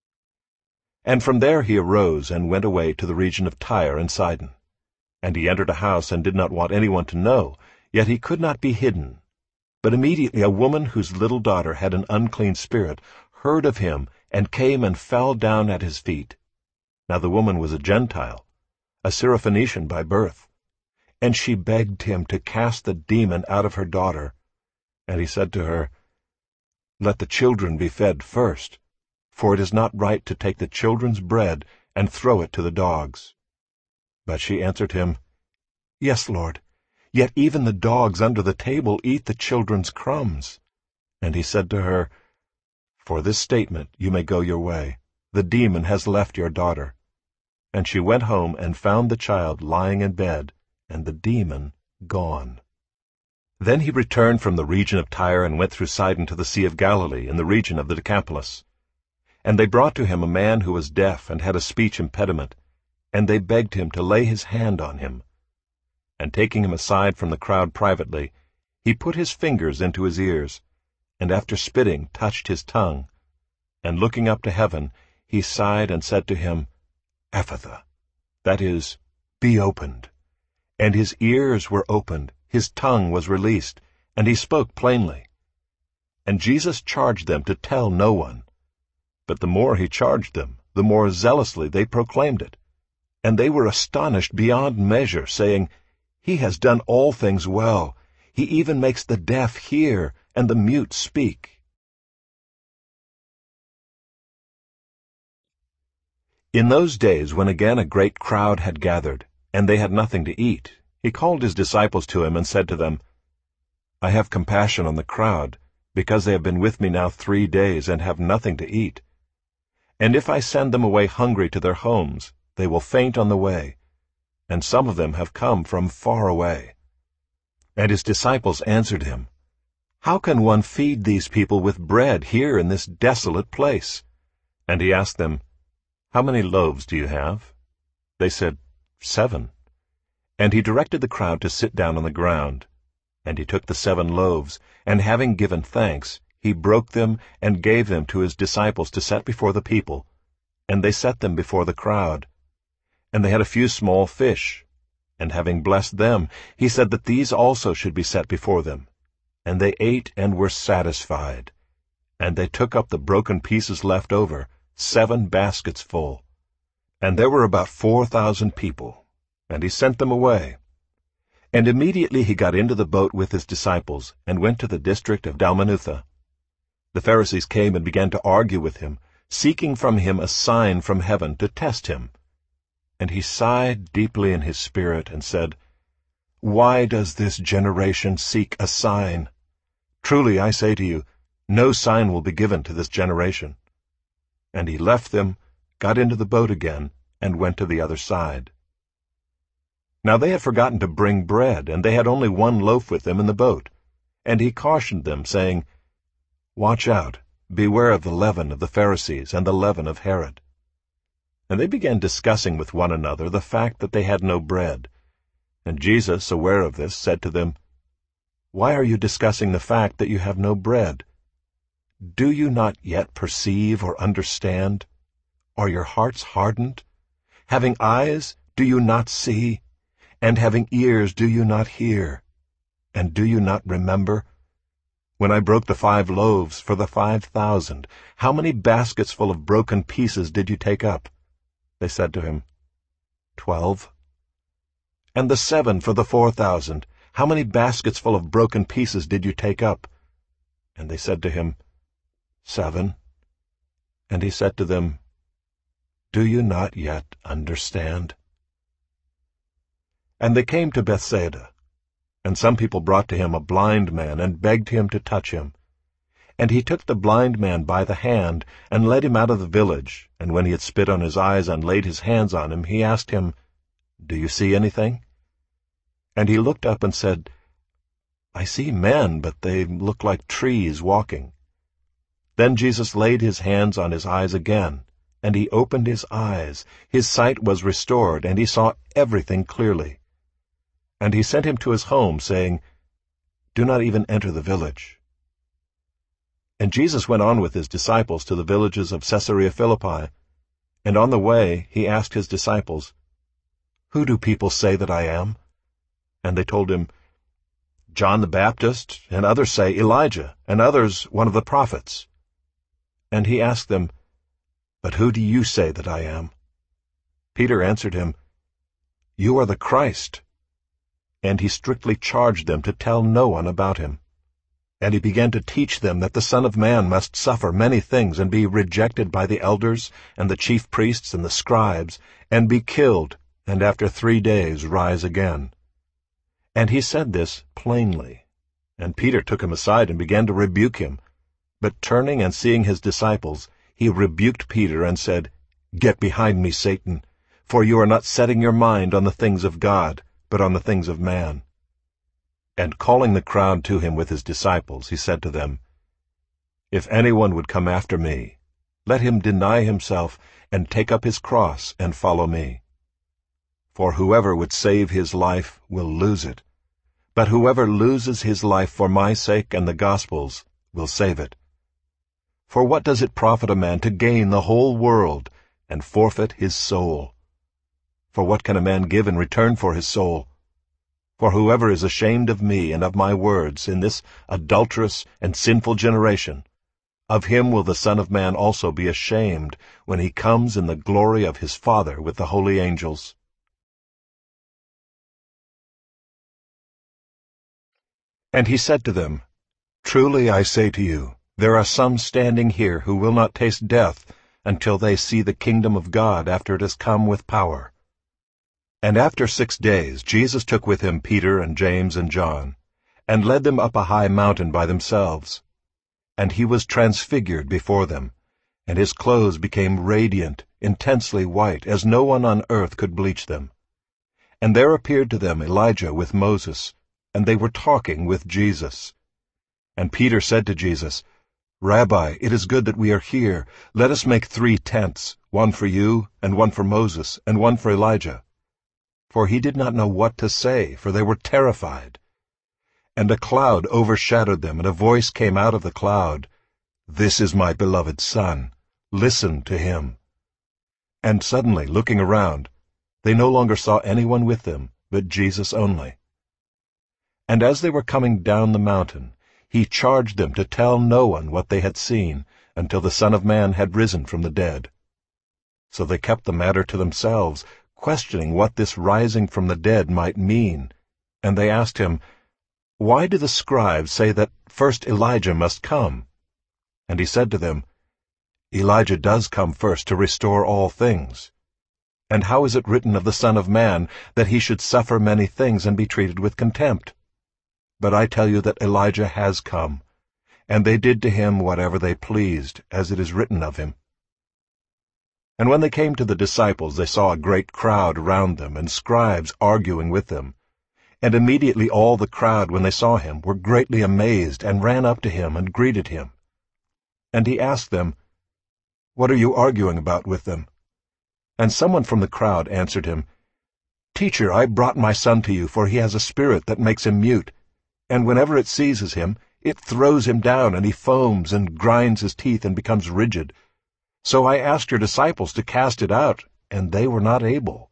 And from there he arose and went away to the region of Tyre and Sidon. And he entered a house and did not want anyone to know, yet he could not be hidden. But immediately a woman whose little daughter had an unclean spirit heard of him and came and fell down at his feet. Now the woman was a Gentile, a Syrophoenician by birth. And she begged him to cast the demon out of her daughter. And he said to her, "Let the children be fed first, for it is not right to take the children's bread and throw it to the dogs." But she answered him, "Yes, Lord, yet even the dogs under the table eat the children's crumbs." And he said to her, "For this statement you may go your way. The demon has left your daughter." And she went home and found the child lying in bed, and the demon gone. Then he returned from the region of Tyre and went through Sidon to the Sea of Galilee in the region of the Decapolis. And they brought to him a man who was deaf and had a speech impediment, and they begged him to lay his hand on him. And taking him aside from the crowd privately, he put his fingers into his ears, and after spitting touched his tongue. And looking up to heaven, he sighed and said to him, "Ephphatha," that is, "Be opened." And his ears were opened, his tongue was released, and he spoke plainly. And Jesus charged them to tell no one. But the more he charged them, the more zealously they proclaimed it. And they were astonished beyond measure, saying, "He has done all things well. He even makes the deaf hear and the mute speak." In those days, when again a great crowd had gathered, and they had nothing to eat, he called his disciples to him and said to them, "I have compassion on the crowd, because they have been with me now 3 days and have nothing to eat. And if I send them away hungry to their homes, they will faint on the way, and some of them have come from far away." And his disciples answered him, "How can one feed these people with bread here in this desolate place?" And he asked them, "How many loaves do you have?" They said, 7. And he directed the crowd to sit down on the ground. And he took the 7 loaves, and having given thanks, he broke them and gave them to his disciples to set before the people, and they set them before the crowd. And they had a few small fish. and having blessed them, he said that these also should be set before them. And they ate and were satisfied. And they took up the broken pieces left over, 7 baskets full. And there were about 4,000 people. And he sent them away. And immediately he got into the boat with his disciples, and went to the district of Dalmanutha. The Pharisees came and began to argue with him, seeking from him a sign from heaven to test him. And he sighed deeply in his spirit and said, "Why does this generation seek a sign? Truly I say to you, no sign will be given to this generation." And he left them, got into the boat again, and went to the other side. Now they had forgotten to bring bread, and they had only 1 loaf with them in the boat. And he cautioned them, saying, "Watch out, beware of the leaven of the Pharisees and the leaven of Herod." And they began discussing with one another the fact that they had no bread. And Jesus, aware of this, said to them, "Why are you discussing the fact that you have no bread? Do you not yet perceive or understand? Are your hearts hardened? Having eyes, do you not see? And having ears, do you not hear? And do you not remember? When I broke the 5 loaves for the 5,000, how many baskets full of broken pieces did you take up?" They said to him, 12. "And the 7 for the 4,000, how many baskets full of broken pieces did you take up?" And they said to him, 7. And he said to them, "Do you not yet understand?" And they came to Bethsaida. And some people brought to him a blind man, and begged him to touch him. And he took the blind man by the hand, and led him out of the village. And when he had spit on his eyes and laid his hands on him, he asked him, "Do you see anything?" And he looked up and said, "I see men, but they look like trees walking." Then Jesus laid his hands on his eyes again, and he opened his eyes. His sight was restored, and he saw everything clearly. And he sent him to his home, saying, "Do not even enter the village." And Jesus went on with his disciples to the villages of Caesarea Philippi. And on the way he asked his disciples, "Who do people say that I am?" And they told him, "John the Baptist, and others say Elijah, and others one of the prophets." And he asked them, "But who do you say that I am?" Peter answered him, "You are the Christ." And he strictly charged them to tell no one about him. And he began to teach them that the Son of Man must suffer many things, and be rejected by the elders, and the chief priests, and the scribes, and be killed, and after 3 days rise again. And he said this plainly. And Peter took him aside and began to rebuke him. But turning and seeing his disciples, he rebuked Peter and said, "Get behind me, Satan, for you are not setting your mind on the things of God, but on the things of man." And calling the crowd to him with his disciples, he said to them, "If anyone would come after me, let him deny himself and take up his cross and follow me. For whoever would save his life will lose it, but whoever loses his life for my sake and the gospel's will save it. For what does it profit a man to gain the whole world and forfeit his soul? For what can a man give in return for his soul? For whoever is ashamed of me and of my words in this adulterous and sinful generation, of him will the Son of Man also be ashamed when he comes in the glory of his Father with the holy angels." And he said to them, "Truly I say to you, there are some standing here who will not taste death until they see the kingdom of God after it has come with power." And after 6 days Jesus took with him Peter and James and John, and led them up a high mountain by themselves. And he was transfigured before them, and his clothes became radiant, intensely white, as no one on earth could bleach them. And there appeared to them Elijah with Moses, and they were talking with Jesus. And Peter said to Jesus, "Rabbi, it is good that we are here. Let us make 3 tents, one for you, and one for Moses, and one for Elijah." For he did not know what to say, for they were terrified. And a cloud overshadowed them, and a voice came out of the cloud, "This is my beloved Son. Listen to him." And suddenly, looking around, they no longer saw anyone with them, but Jesus only. And as they were coming down the mountain, he charged them to tell no one what they had seen until the Son of Man had risen from the dead. So they kept the matter to themselves, questioning what this rising from the dead might mean. And they asked him, "Why do the scribes say that first Elijah must come?" And he said to them, "Elijah does come first to restore all things. And how is it written of the Son of Man that he should suffer many things and be treated with contempt? But I tell you that Elijah has come, and they did to him whatever they pleased, as it is written of him." And when they came to the disciples, they saw a great crowd around them, and scribes arguing with them. And immediately all the crowd, when they saw him, were greatly amazed, and ran up to him and greeted him. And he asked them, "What are you arguing about with them?" And someone from the crowd answered him, "Teacher, I brought my son to you, for he has a spirit that makes him mute. And whenever it seizes him, it throws him down, and he foams and grinds his teeth and becomes rigid. So I asked your disciples to cast it out, and they were not able."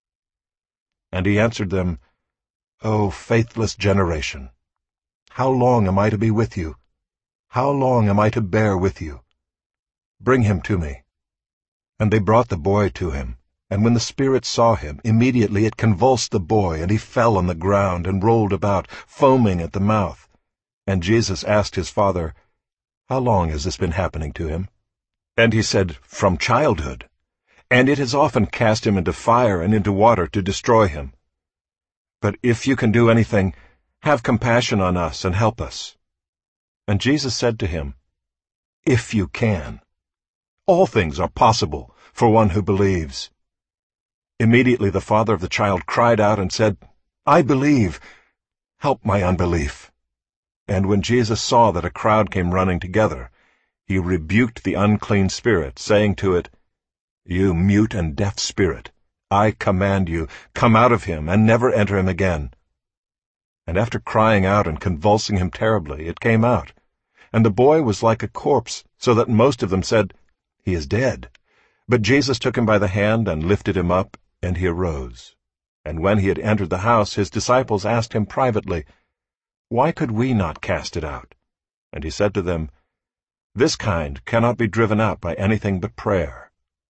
And he answered them, "O faithless generation, how long am I to be with you? How long am I to bear with you? Bring him to me." And they brought the boy to him. And when the spirit saw him, immediately it convulsed the boy, and he fell on the ground and rolled about, foaming at the mouth. And Jesus asked his father, "How long has this been happening to him?" And he said, "From childhood. And it has often cast him into fire and into water to destroy him. But if you can do anything, have compassion on us and help us." And Jesus said to him, "If you can. All things are possible for one who believes." Immediately the father of the child cried out and said, "I believe. Help my unbelief." And when Jesus saw that a crowd came running together, he rebuked the unclean spirit, saying to it, "You mute and deaf spirit, I command you, come out of him, and never enter him again." And after crying out and convulsing him terribly, it came out. And the boy was like a corpse, so that most of them said, "He is dead." But Jesus took him by the hand and lifted him up, and he arose. And when he had entered the house, his disciples asked him privately, "Why could we not cast it out?" And he said to them, "This kind cannot be driven out by anything but prayer."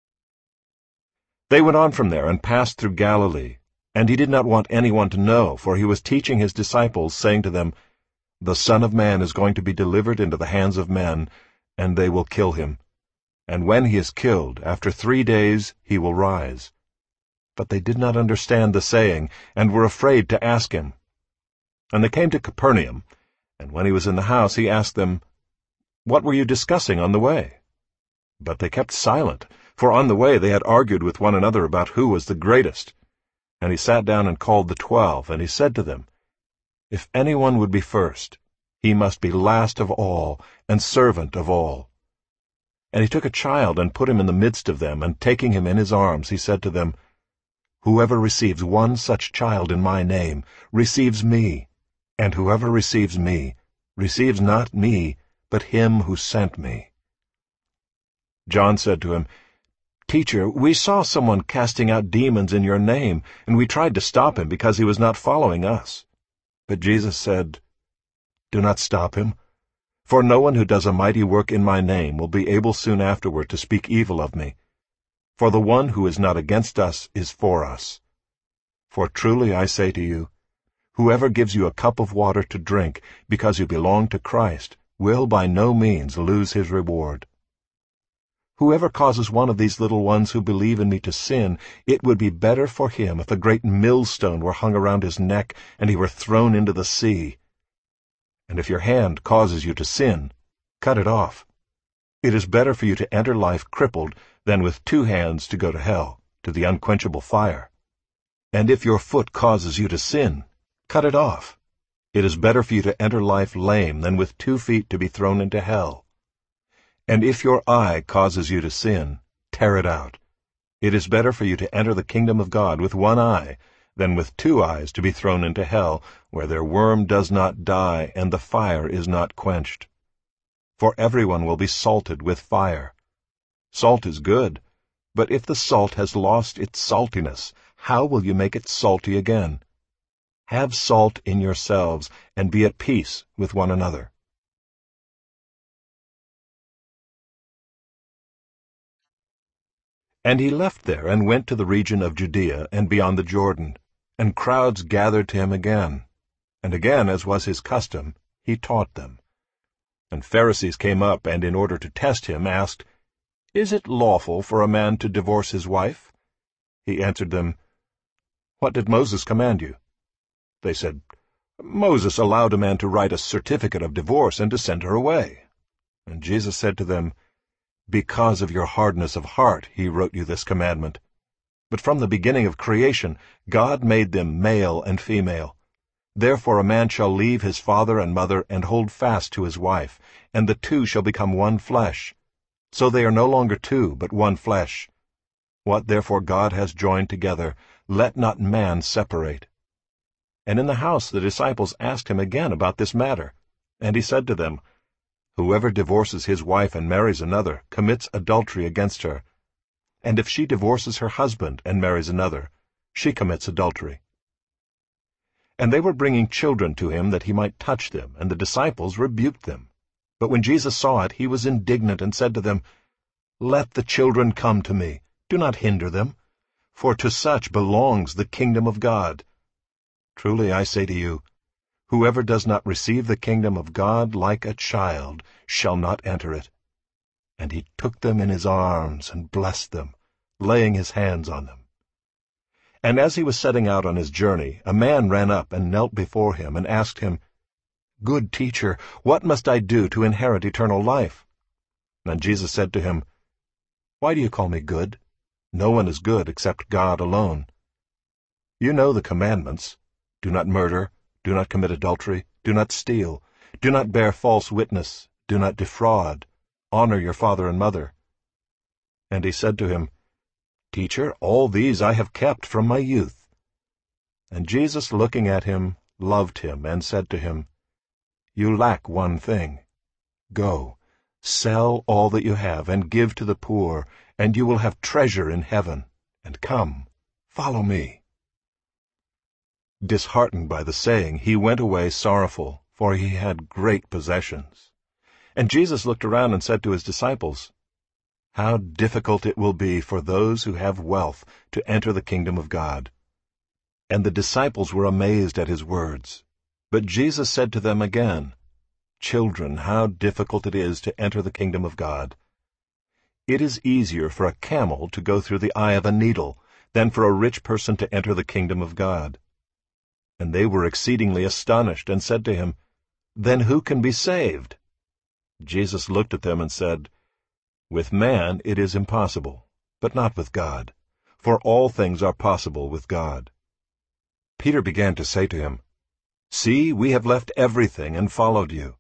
They went on from there and passed through Galilee, and he did not want anyone to know, for he was teaching his disciples, saying to them, "The Son of Man is going to be delivered into the hands of men, and they will kill him. And when he is killed, after 3 days he will rise." But they did not understand the saying, and were afraid to ask him. And they came to Capernaum, and when he was in the house, he asked them, "What were you discussing on the way?" But they kept silent, for on the way they had argued with one another about who was the greatest. And he sat down and called the 12, and he said to them, "If anyone would be first, he must be last of all and servant of all." And he took a child and put him in the midst of them, and taking him in his arms, he said to them, "Whoever receives one such child in my name receives me, and whoever receives me receives not me, but him who sent me." John said to him, "Teacher, we saw someone casting out demons in your name, and we tried to stop him because he was not following us." But Jesus said, "Do not stop him, for no one who does a mighty work in my name will be able soon afterward to speak evil of me. For the one who is not against us is for us. For truly I say to you, whoever gives you a cup of water to drink because you belong to Christ will by no means lose his reward. Whoever causes one of these little ones who believe in me to sin, it would be better for him if a great millstone were hung around his neck and he were thrown into the sea. And if your hand causes you to sin, cut it off. It is better for you to enter life crippled than with 2 hands to go to hell, to the unquenchable fire. And if your foot causes you to sin, cut it off. It is better for you to enter life lame than with 2 feet to be thrown into hell. And if your eye causes you to sin, tear it out. It is better for you to enter the kingdom of God with 1 eye than with 2 eyes to be thrown into hell, where their worm does not die and the fire is not quenched. For everyone will be salted with fire. Salt is good, but if the salt has lost its saltiness, how will you make it salty again? Have salt in yourselves, and be at peace with one another. And he left there and went to the region of Judea and beyond the Jordan, and crowds gathered to him again. And again, as was his custom, he taught them. And Pharisees came up, and in order to test him, asked, "Is it lawful for a man to divorce his wife?" He answered them, "What did Moses command you?" They said, "Moses allowed a man to write a certificate of divorce and to send her away." And Jesus said to them, "Because of your hardness of heart he wrote you this commandment. But from the beginning of creation God made them male and female. Therefore a man shall leave his father and mother and hold fast to his wife, and the two shall become one flesh. So they are no longer two, but one flesh. What therefore God has joined together, let not man separate." And in the house the disciples asked him again about this matter. And he said to them, "Whoever divorces his wife and marries another commits adultery against her. And if she divorces her husband and marries another, she commits adultery." And they were bringing children to him that he might touch them, and the disciples rebuked them. But when Jesus saw it, he was indignant and said to them, "Let the children come to me, do not hinder them, for to such belongs the kingdom of God. Truly I say to you, whoever does not receive the kingdom of God like a child shall not enter it." And he took them in his arms and blessed them, laying his hands on them. And as he was setting out on his journey, a man ran up and knelt before him and asked him, "Good teacher, what must I do to inherit eternal life?" And Jesus said to him, "Why do you call me good? No one is good except God alone. You know the commandments. Do not murder, do not commit adultery, do not steal, do not bear false witness, do not defraud, honor your father and mother." And he said to him, "Teacher, all these I have kept from my youth." And Jesus, looking at him, loved him, and said to him, "You lack one thing. Go, sell all that you have, and give to the poor, and you will have treasure in heaven. And come, follow me." Disheartened by the saying, he went away sorrowful, for he had great possessions. And Jesus looked around and said to his disciples, "How difficult it will be for those who have wealth to enter the kingdom of God." And the disciples were amazed at his words. But Jesus said to them again, "Children, how difficult it is to enter the kingdom of God. It is easier for a camel to go through the eye of a needle than for a rich person to enter the kingdom of God." And they were exceedingly astonished, and said to him, "Then who can be saved?" Jesus looked at them and said, "With man it is impossible, but not with God, for all things are possible with God." Peter began to say to him, "See, we have left everything and followed you."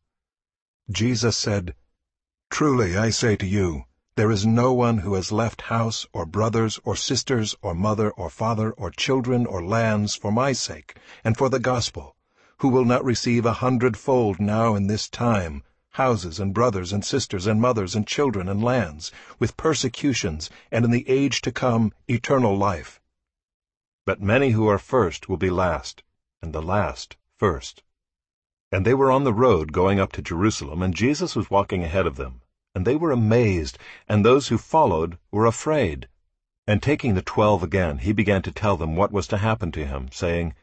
Jesus said, "Truly I say to you, there is no one who has left house or brothers or sisters or mother or father or children or lands for my sake and for the gospel, who will not receive 100-fold now in this time, houses and brothers and sisters and mothers and children and lands, with persecutions, and in the age to come eternal life. But many who are first will be last, and the last first." And they were on the road going up to Jerusalem, and Jesus was walking ahead of them. And they were amazed, and those who followed were afraid. And taking the 12 again, he began to tell them what was to happen to him, saying,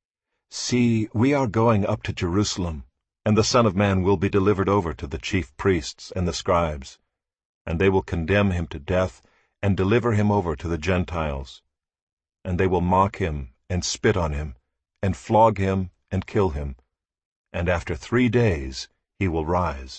"See, we are going up to Jerusalem, and the Son of Man will be delivered over to the chief priests and the scribes, and they will condemn him to death and deliver him over to the Gentiles. And they will mock him and spit on him and flog him and kill him, and after 3 days he will rise."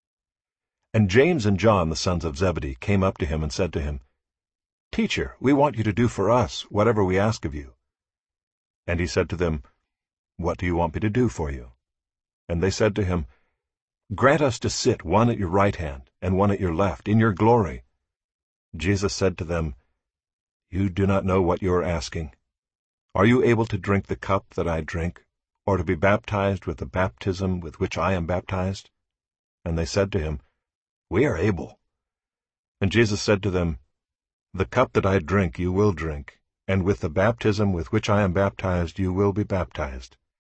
And James and John, the sons of Zebedee, came up to him and said to him, "Teacher, we want you to do for us whatever we ask of you." And he said to them, "What do you want me to do for you?" And they said to him, "Grant us to sit one at your right hand and one at your left in your glory." Jesus said to them, "You do not know what you are asking. Are you able to drink the cup that I drink, or to be baptized with the baptism with which I am baptized?" And they said to him, "We are able." And Jesus said to them, "The cup that I drink you will drink, and with the baptism with which I am baptized you will be baptized.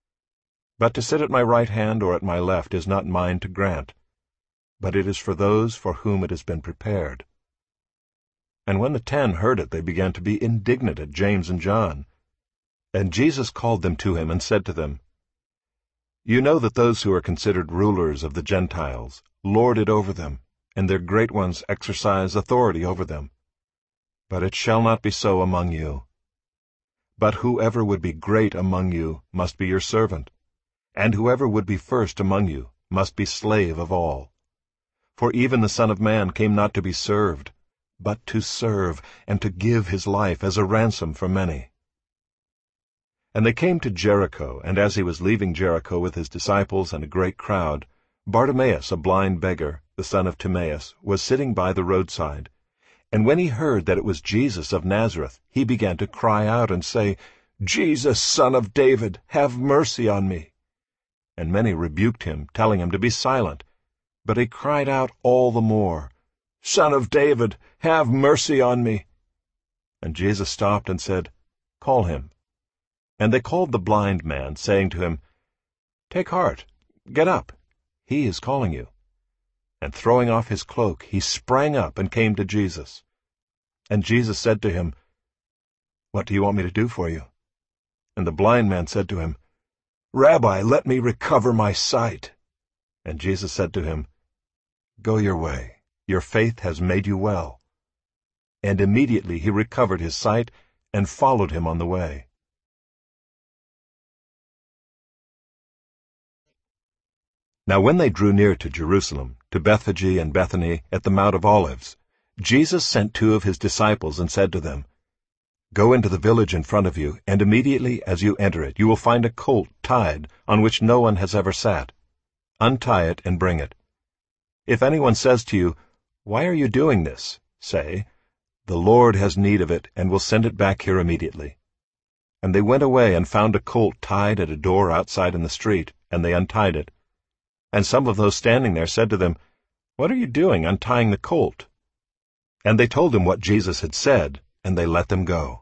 But to sit at my right hand or at my left is not mine to grant, but it is for those for whom it has been prepared." And when the 10 heard it, they began to be indignant at James and John. And Jesus called them to him and said to them, "You know that those who are considered rulers of the Gentiles lord it over them, and their great ones exercise authority over them. But it shall not be so among you. But whoever would be great among you must be your servant, and whoever would be first among you must be slave of all. For even the Son of Man came not to be served, but to serve, and to give his life as a ransom for many." And they came to Jericho, and as he was leaving Jericho with his disciples and a great crowd, Bartimaeus, a blind beggar, the son of Timaeus, was sitting by the roadside. And when he heard that it was Jesus of Nazareth, he began to cry out and say, "Jesus, Son of David, have mercy on me." And many rebuked him, telling him to be silent. But he cried out all the more, "Son of David, have mercy on me." And Jesus stopped and said, "Call him." And they called the blind man, saying to him, "Take heart, get up, he is calling you." And throwing off his cloak, he sprang up and came to Jesus. And Jesus said to him, "What do you want me to do for you?" And the blind man said to him, "Rabbi, let me recover my sight." And Jesus said to him, "Go your way, your faith has made you well." And immediately he recovered his sight and followed him on the way. Now when they drew near to Jerusalem, to Bethphage and Bethany at the Mount of Olives, Jesus sent 2 of his disciples and said to them, "Go into the village in front of you, and immediately as you enter it you will find a colt tied, on which no one has ever sat. Untie it and bring it. If anyone says to you, 'Why are you doing this?' say, 'The Lord has need of it, and will send it back here immediately.'" And they went away and found a colt tied at a door outside in the street, and they untied it. And some of those standing there said to them, "What are you doing, untying the colt?" And they told him what Jesus had said, and they let them go.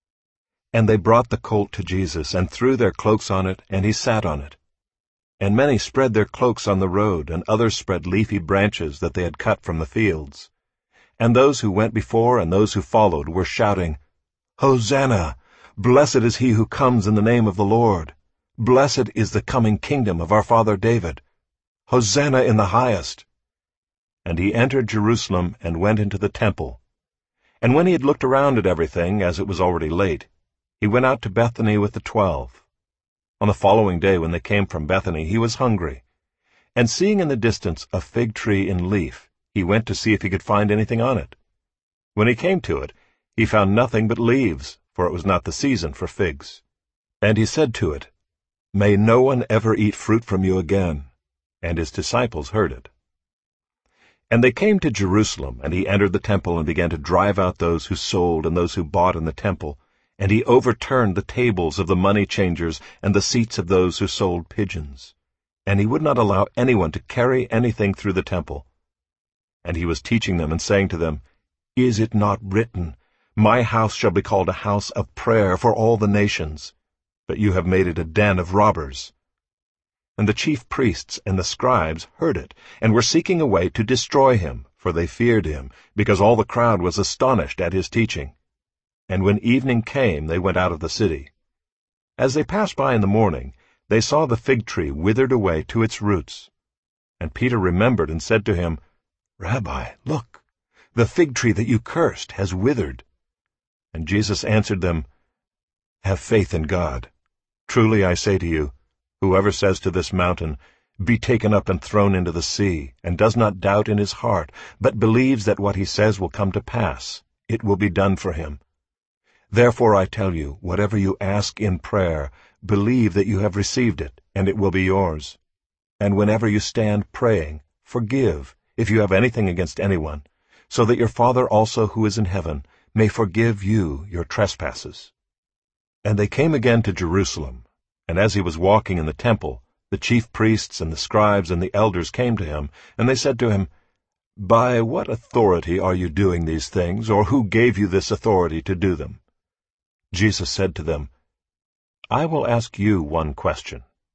And they brought the colt to Jesus, and threw their cloaks on it, and he sat on it. And many spread their cloaks on the road, and others spread leafy branches that they had cut from the fields. And those who went before and those who followed were shouting, "Hosanna! Blessed is he who comes in the name of the Lord! Blessed is the coming kingdom of our father David! Hosanna in the highest!" And he entered Jerusalem and went into the temple. And when he had looked around at everything, as it was already late, he went out to Bethany with the 12. On the following day, when they came from Bethany, he was hungry. And seeing in the distance a fig tree in leaf, he went to see if he could find anything on it. When he came to it, he found nothing but leaves, for it was not the season for figs. And he said to it, "May no one ever eat fruit from you again." And his disciples heard it. And they came to Jerusalem, and he entered the temple and began to drive out those who sold and those who bought in the temple, and he overturned the tables of the money changers and the seats of those who sold pigeons. And he would not allow anyone to carry anything through the temple. And he was teaching them and saying to them, "Is it not written, 'My house shall be called a house of prayer for all the nations'? But you have made it a den of robbers." And the chief priests and the scribes heard it, and were seeking a way to destroy him, for they feared him, because all the crowd was astonished at his teaching. And when evening came, they went out of the city. As they passed by in the morning, they saw the fig tree withered away to its roots. And Peter remembered and said to him, "Rabbi, look, the fig tree that you cursed has withered." And Jesus answered them, "Have faith in God. Truly I say to you, whoever says to this mountain, 'Be taken up and thrown into the sea,' and does not doubt in his heart, but believes that what he says will come to pass, it will be done for him. Therefore I tell you, whatever you ask in prayer, believe that you have received it, and it will be yours. And whenever you stand praying, forgive, if you have anything against anyone, so that your Father also who is in heaven may forgive you your trespasses." And they came again to Jerusalem. And as he was walking in the temple, the chief priests and the scribes and the elders came to him, and they said to him, "By what authority are you doing these things, or who gave you this authority to do them?" Jesus said to them, "I will ask you one question,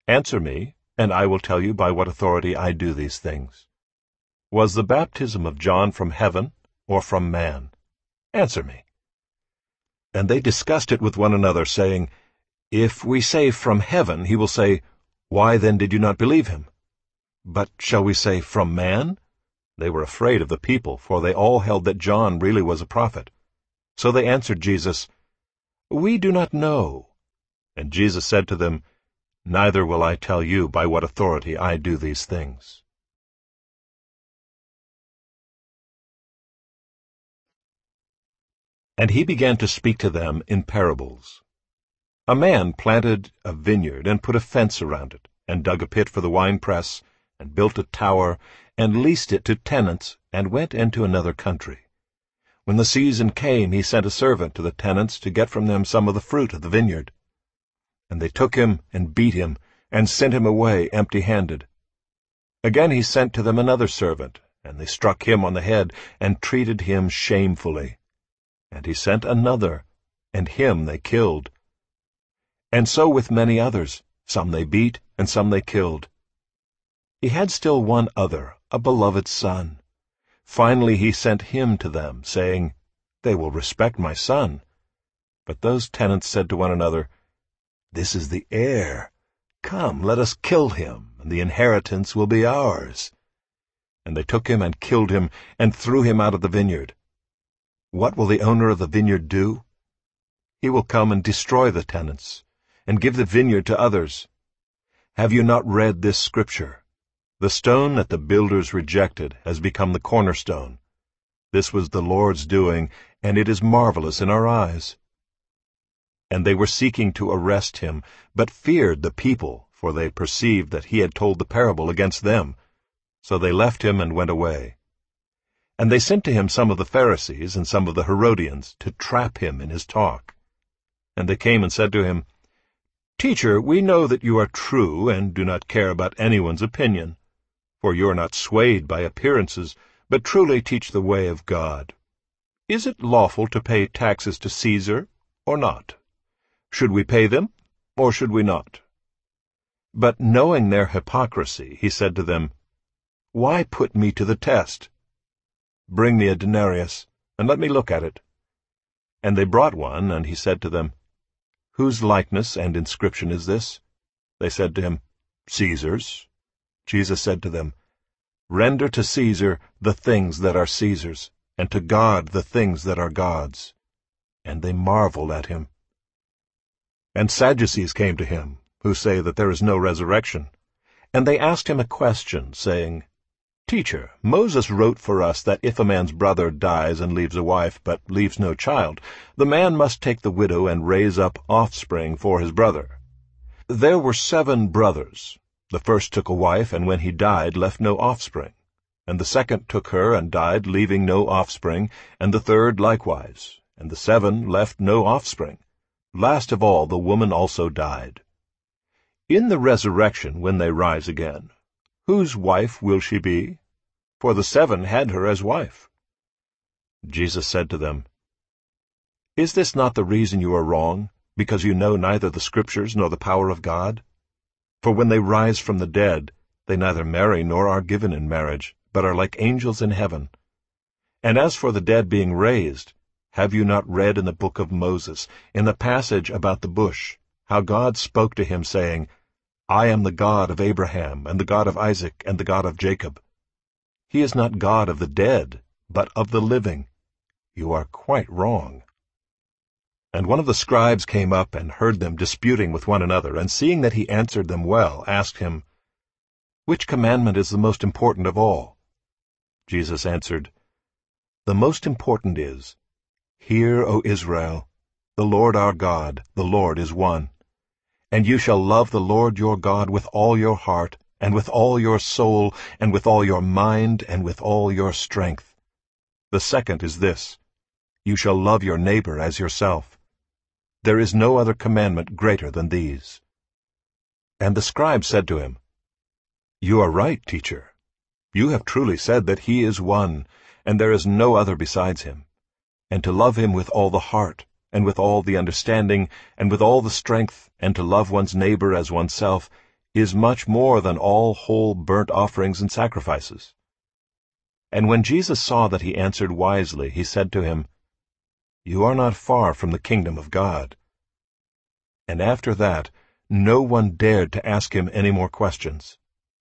Answer me, and I will tell you by what authority I do these things. Was the baptism of John from heaven or from man? Answer me." And they discussed it with one another, saying, "If we say from heaven, he will say, 'Why then did you not believe him?' But shall we say from man?" They were afraid of the people, for they all held that John really was a prophet. So they answered Jesus, "We do not know." And Jesus said to them, "Neither will I tell you by what authority I do these things." And he began to speak to them in parables. A man planted a vineyard and put a fence around it, and dug a pit for the winepress, and built a tower, and leased it to tenants, and went into another country. When the season came, he sent a servant to the tenants to get from them some of the fruit of the vineyard. And they took him and beat him, and sent him away empty-handed. Again he sent to them another servant, and they struck him on the head, and treated him shamefully. And he sent another, and him they killed. And so with many others, some they beat, and some they killed. He had still one other, a beloved son. Finally he sent him to them, saying, "They will respect my son." But those tenants said to one another, "This is the heir. Come, let us kill him, and the inheritance will be ours." And they took him and killed him, and threw him out of the vineyard. What will the owner of the vineyard do? He will come and destroy the tenants, and give the vineyard to others. Have you not read this scripture? "The stone that the builders rejected has become the cornerstone. This was the Lord's doing, and it is marvelous in our eyes." And they were seeking to arrest him, but feared the people, for they perceived that he had told the parable against them. So they left him and went away. And they sent to him some of the Pharisees and some of the Herodians to trap him in his talk. And they came and said to him, "Teacher, we know that you are true and do not care about anyone's opinion, for you are not swayed by appearances, but truly teach the way of God. Is it lawful to pay taxes to Caesar or not? Should we pay them, or should we not?" But knowing their hypocrisy, he said to them, "Why put me to the test? Bring me a denarius, and let me look at it." And they brought one, and he said to them, "Whose likeness and inscription is this?" They said to him, "Caesar's." Jesus said to them, "Render to Caesar the things that are Caesar's, and to God the things that are God's." And they marveled at him. And Sadducees came to him, who say that there is no resurrection. And they asked him a question, saying, "Teacher, Moses wrote for us that if a man's brother dies and leaves a wife, but leaves no child, the man must take the widow and raise up offspring for his brother. There were 7 brothers. The first took a wife, and when he died left no offspring. And the second took her and died, leaving no offspring, and the third likewise. And the 7 left no offspring. Last of all the woman also died. In the resurrection, when they rise again, whose wife will she be? For the 7 had her as wife." Jesus said to them, "Is this not the reason you are wrong, because you know neither the Scriptures nor the power of God? For when they rise from the dead, they neither marry nor are given in marriage, but are like angels in heaven. And as for the dead being raised, have you not read in the book of Moses, in the passage about the bush, how God spoke to him, saying, 'I am the God of Abraham, and the God of Isaac, and the God of Jacob'? He is not God of the dead, but of the living. You are quite wrong." And one of the scribes came up and heard them disputing with one another, and seeing that he answered them well, asked him, "Which commandment is the most important of all?" Jesus answered, "The most important is, 'Hear, O Israel, the Lord our God, the Lord is one. And you shall love the Lord your God with all your heart, and with all your soul, and with all your mind, and with all your strength.' The second is this, 'You shall love your neighbor as yourself.' There is no other commandment greater than these." And the scribe said to him, "You are right, teacher. You have truly said that he is one, and there is no other besides him, and to love him with all the heart, and with all the understanding, and with all the strength, and to love one's neighbor as oneself, is much more than all whole burnt offerings and sacrifices." And when Jesus saw that he answered wisely, he said to him, "You are not far from the kingdom of God." And after that, no one dared to ask him any more questions.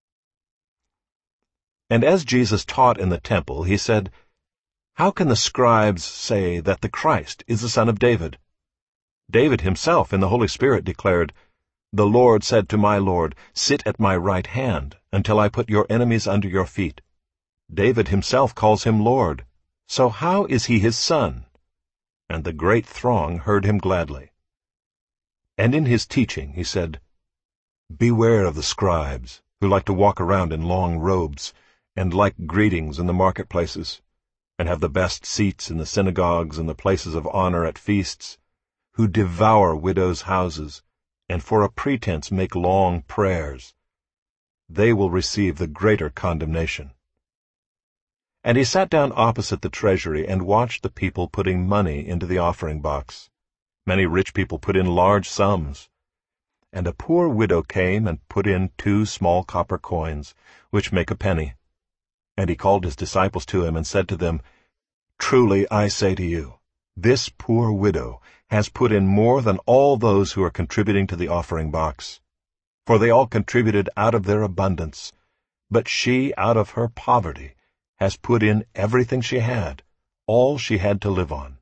And as Jesus taught in the temple, he said, "How can the scribes say that the Christ is the son of David? David himself in the Holy Spirit declared, 'The Lord said to my Lord, Sit at my right hand, until I put your enemies under your feet.' David himself calls him Lord. So how is he his son?" And the great throng heard him gladly. And in his teaching he said, "Beware of the scribes, who like to walk around in long robes, and like greetings in the marketplaces, and have the best seats in the synagogues and the places of honor at feasts, who devour widows' houses, and for a pretense make long prayers. They will receive the greater condemnation." And he sat down opposite the treasury and watched the people putting money into the offering box. Many rich people put in large sums. And a poor widow came and put in 2 small copper coins, which make a penny. And he called his disciples to him and said to them, "Truly I say to you, this poor widow has put in more than all those who are contributing to the offering box. For they all contributed out of their abundance, but she, out of her poverty, has put in everything she had, all she had to live on."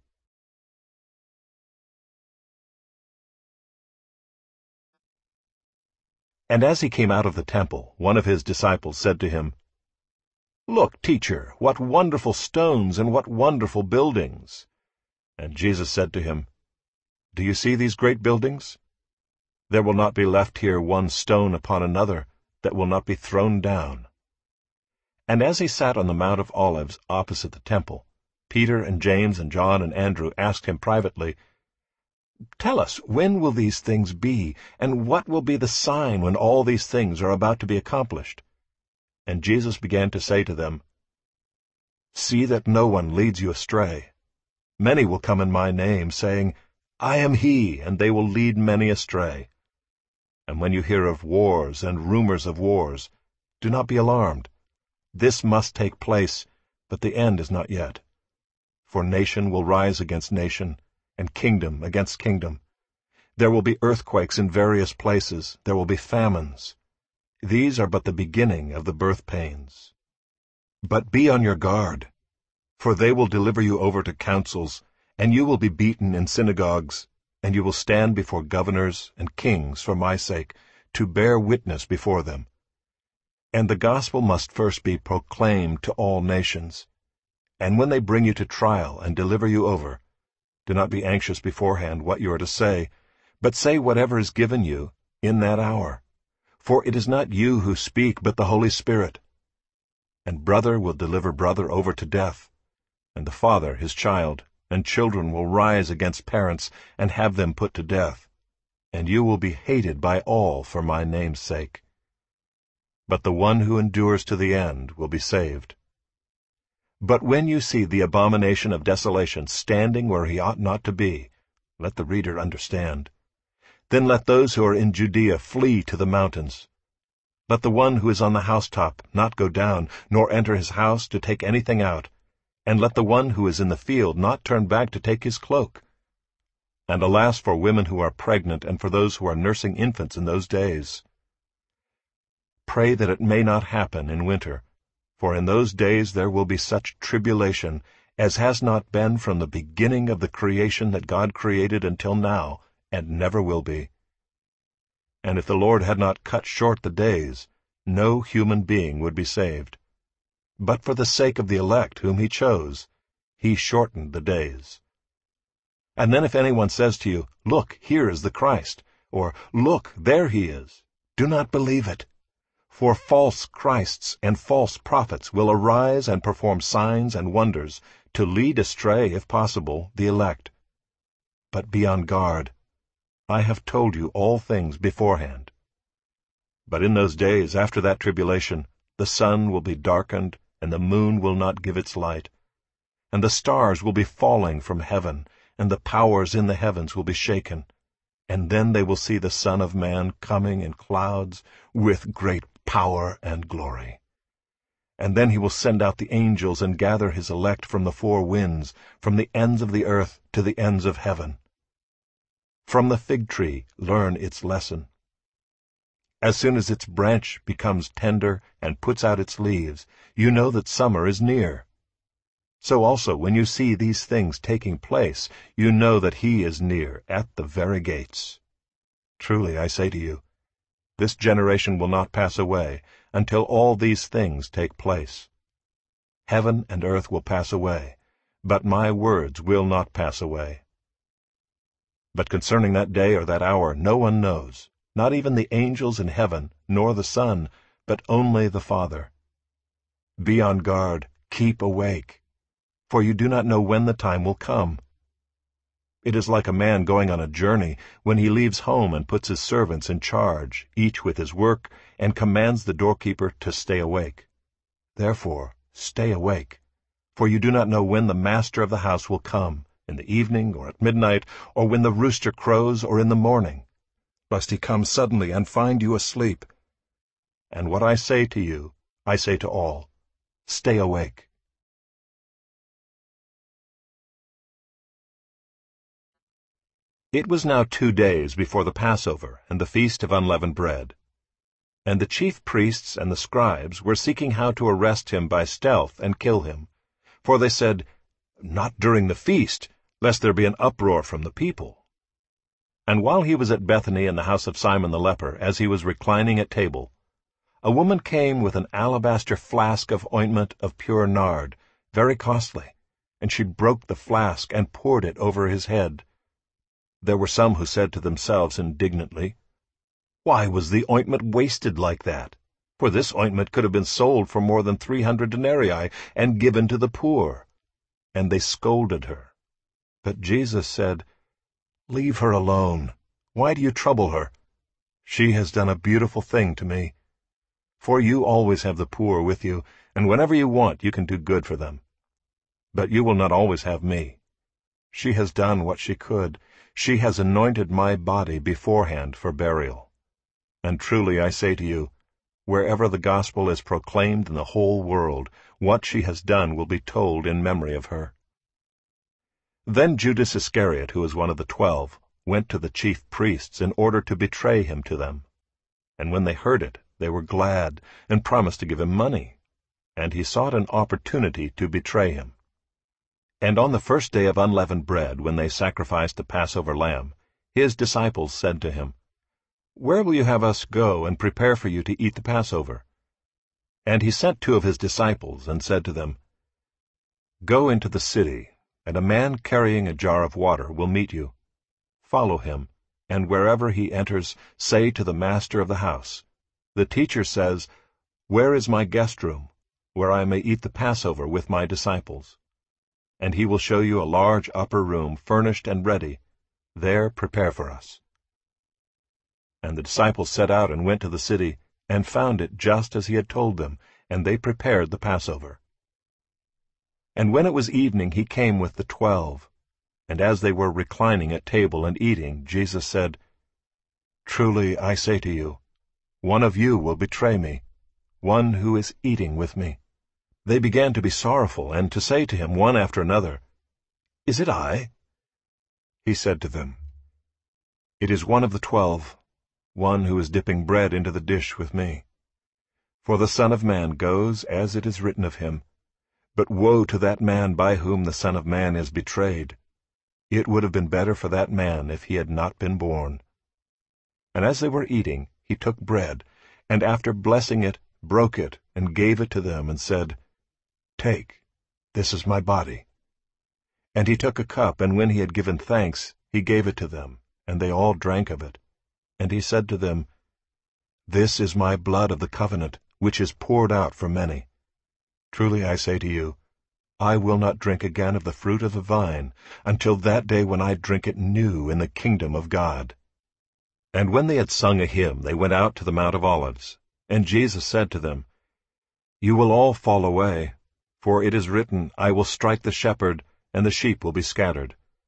And as he came out of the temple, one of his disciples said to him, "Look, teacher, what wonderful stones and what wonderful buildings!" And Jesus said to him, "Do you see these great buildings? There will not be left here one stone upon another that will not be thrown down." And as he sat on the Mount of Olives opposite the temple, Peter and James and John and Andrew asked him privately, "Tell us, when will these things be, and what will be the sign when all these things are about to be accomplished?" And Jesus began to say to them, "See that no one leads you astray. Many will come in my name, saying, 'I am he,' and they will lead many astray. And when you hear of wars and rumors of wars, do not be alarmed. This must take place, but the end is not yet. For nation will rise against nation, and kingdom against kingdom. There will be earthquakes in various places. There will be famines. These are but the beginning of the birth pains. But be on your guard, for they will deliver you over to councils, and you will be beaten in synagogues, and you will stand before governors and kings for my sake, to bear witness before them. And the gospel must first be proclaimed to all nations. And when they bring you to trial and deliver you over, do not be anxious beforehand what you are to say, but say whatever is given you in that hour. For it is not you who speak, but the Holy Spirit. And brother will deliver brother over to death, and the father his child, and children will rise against parents and have them put to death. And you will be hated by all for my name's sake. But the one who endures to the end will be saved. But when you see the abomination of desolation standing where he ought not to be, let the reader understand. Then let those who are in Judea flee to the mountains. Let the one who is on the housetop not go down, nor enter his house to take anything out, and let the one who is in the field not turn back to take his cloak. And alas for women who are pregnant and for those who are nursing infants in those days. Pray that it may not happen in winter, for in those days there will be such tribulation as has not been from the beginning of the creation that God created until now, and never will be. And if the Lord had not cut short the days, no human being would be saved. But for the sake of the elect whom he chose, he shortened the days. And then if anyone says to you, 'Look, here is the Christ,' or 'Look, there he is,' do not believe it. For false Christs and false prophets will arise and perform signs and wonders to lead astray, if possible, the elect. But be on guard. I have told you all things beforehand. But in those days after that tribulation, the sun will be darkened, and the moon will not give its light. And the stars will be falling from heaven, and the powers in the heavens will be shaken. And then they will see the Son of Man coming in clouds with great power and glory. And then he will send out the angels and gather his elect from the four winds, from the ends of the earth to the ends of heaven. From the fig tree learn its lesson. As soon as its branch becomes tender and puts out its leaves, you know that summer is near. So also, when you see these things taking place, you know that he is near, at the very gates. Truly, I say to you, this generation will not pass away until all these things take place. Heaven and earth will pass away, but my words will not pass away. But concerning that day or that hour no one knows, not even the angels in heaven, nor the Son, but only the Father. Be on guard, keep awake, for you do not know when the time will come. It is like a man going on a journey, when he leaves home and puts his servants in charge, each with his work, and commands the doorkeeper to stay awake. Therefore, stay awake, for you do not know when the master of the house will come, in the evening or at midnight, or when the rooster crows or in the morning, lest he come suddenly and find you asleep. And what I say to you, I say to all, stay awake. It was now 2 days before the Passover and the feast of unleavened bread. And the chief priests and the scribes were seeking how to arrest him by stealth and kill him. For they said, "Not during the feast, lest there be an uproar from the people." And while he was at Bethany in the house of Simon the leper, as he was reclining at table, a woman came with an alabaster flask of ointment of pure nard, very costly, and she broke the flask and poured it over his head. There were some who said to themselves indignantly, "Why was the ointment wasted like that? For this ointment could have been sold for more than 300 denarii and given to the poor." And they scolded her. But Jesus said, "Leave her alone. Why do you trouble her? She has done a beautiful thing to me. For you always have the poor with you, and whenever you want you can do good for them. But you will not always have me. She has done what she could. She has anointed my body beforehand for burial. And truly I say to you, wherever the gospel is proclaimed in the whole world, what she has done will be told in memory of her." Then Judas Iscariot, who was one of the 12, went to the chief priests in order to betray him to them. And when they heard it, they were glad, and promised to give him money. And he sought an opportunity to betray him. And on the first day of unleavened bread, when they sacrificed the Passover lamb, his disciples said to him, "Where will you have us go and prepare for you to eat the Passover?" And he sent 2 of his disciples and said to them, "Go into the city, and a man carrying a jar of water will meet you. Follow him, and wherever he enters, say to the master of the house, 'The teacher says, where is my guest room, where I may eat the Passover with my disciples?' And he will show you a large upper room furnished and ready. There prepare for us." And the disciples set out and went to the city, and found it just as he had told them, and they prepared the Passover. And when it was evening, he came with the 12. And as they were reclining at table and eating, Jesus said, "Truly I say to you, one of you will betray me, one who is eating with me." They began to be sorrowful, and to say to him one after another, "Is it I?" He said to them, "It is one of the 12, one who is dipping bread into the dish with me. For the Son of Man goes as it is written of him, but woe to that man by whom the Son of Man is betrayed. It would have been better for that man if he had not been born." And as they were eating, he took bread, and after blessing it, broke it, and gave it to them, and said, "Take, this is my body." And he took a cup, and when he had given thanks, he gave it to them, and they all drank of it. And he said to them, "This is my blood of the covenant, which is poured out for many. Truly I say to you, I will not drink again of the fruit of the vine, until that day when I drink it new in the kingdom of God." And when they had sung a hymn, they went out to the Mount of Olives. And Jesus said to them, "You will all fall away, for it is written, I will strike the shepherd, and the sheep will be scattered.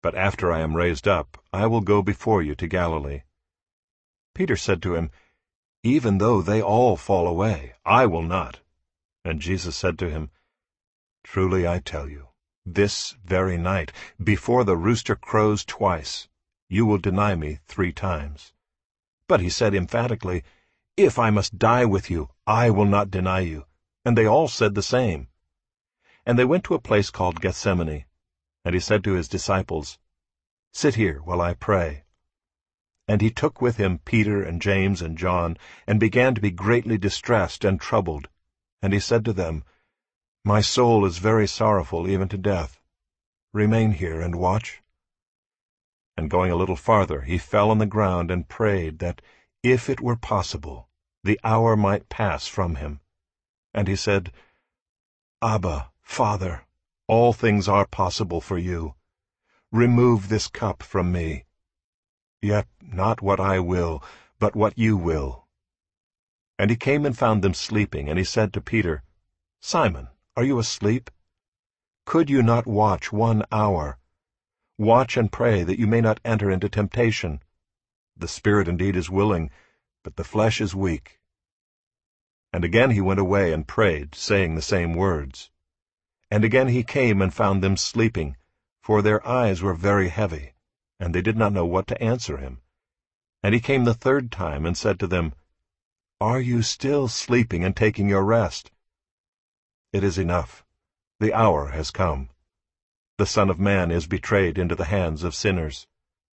but after I am raised up, I will go before you to Galilee." Peter said to him, "Even though they all fall away, I will not." And Jesus said to him, "Truly I tell you, this very night, before the rooster crows twice, you will deny me 3 times. But he said emphatically, "If I must die with you, I will not deny you." And they all said the same. And they went to a place called Gethsemane, and he said to his disciples, "Sit here while I pray." And he took with him Peter and James and John, and began to be greatly distressed and troubled. And he said to them, "My soul is very sorrowful, even to death. Remain here and watch." And going a little farther, he fell on the ground and prayed that, if it were possible, the hour might pass from him. And he said, "Abba, Father, all things are possible for you. Remove this cup from me. Yet not what I will, but what you will." And he came and found them sleeping, and he said to Peter, "Simon, are you asleep? Could you not watch 1 hour? Watch and pray that you may not enter into temptation. The spirit indeed is willing, but the flesh is weak." And again he went away and prayed, saying the same words. And again he came and found them sleeping, for their eyes were very heavy, and they did not know what to answer him. And he came the 3rd time and said to them, "Are you still sleeping and taking your rest? It is enough. The hour has come. The Son of Man is betrayed into the hands of sinners.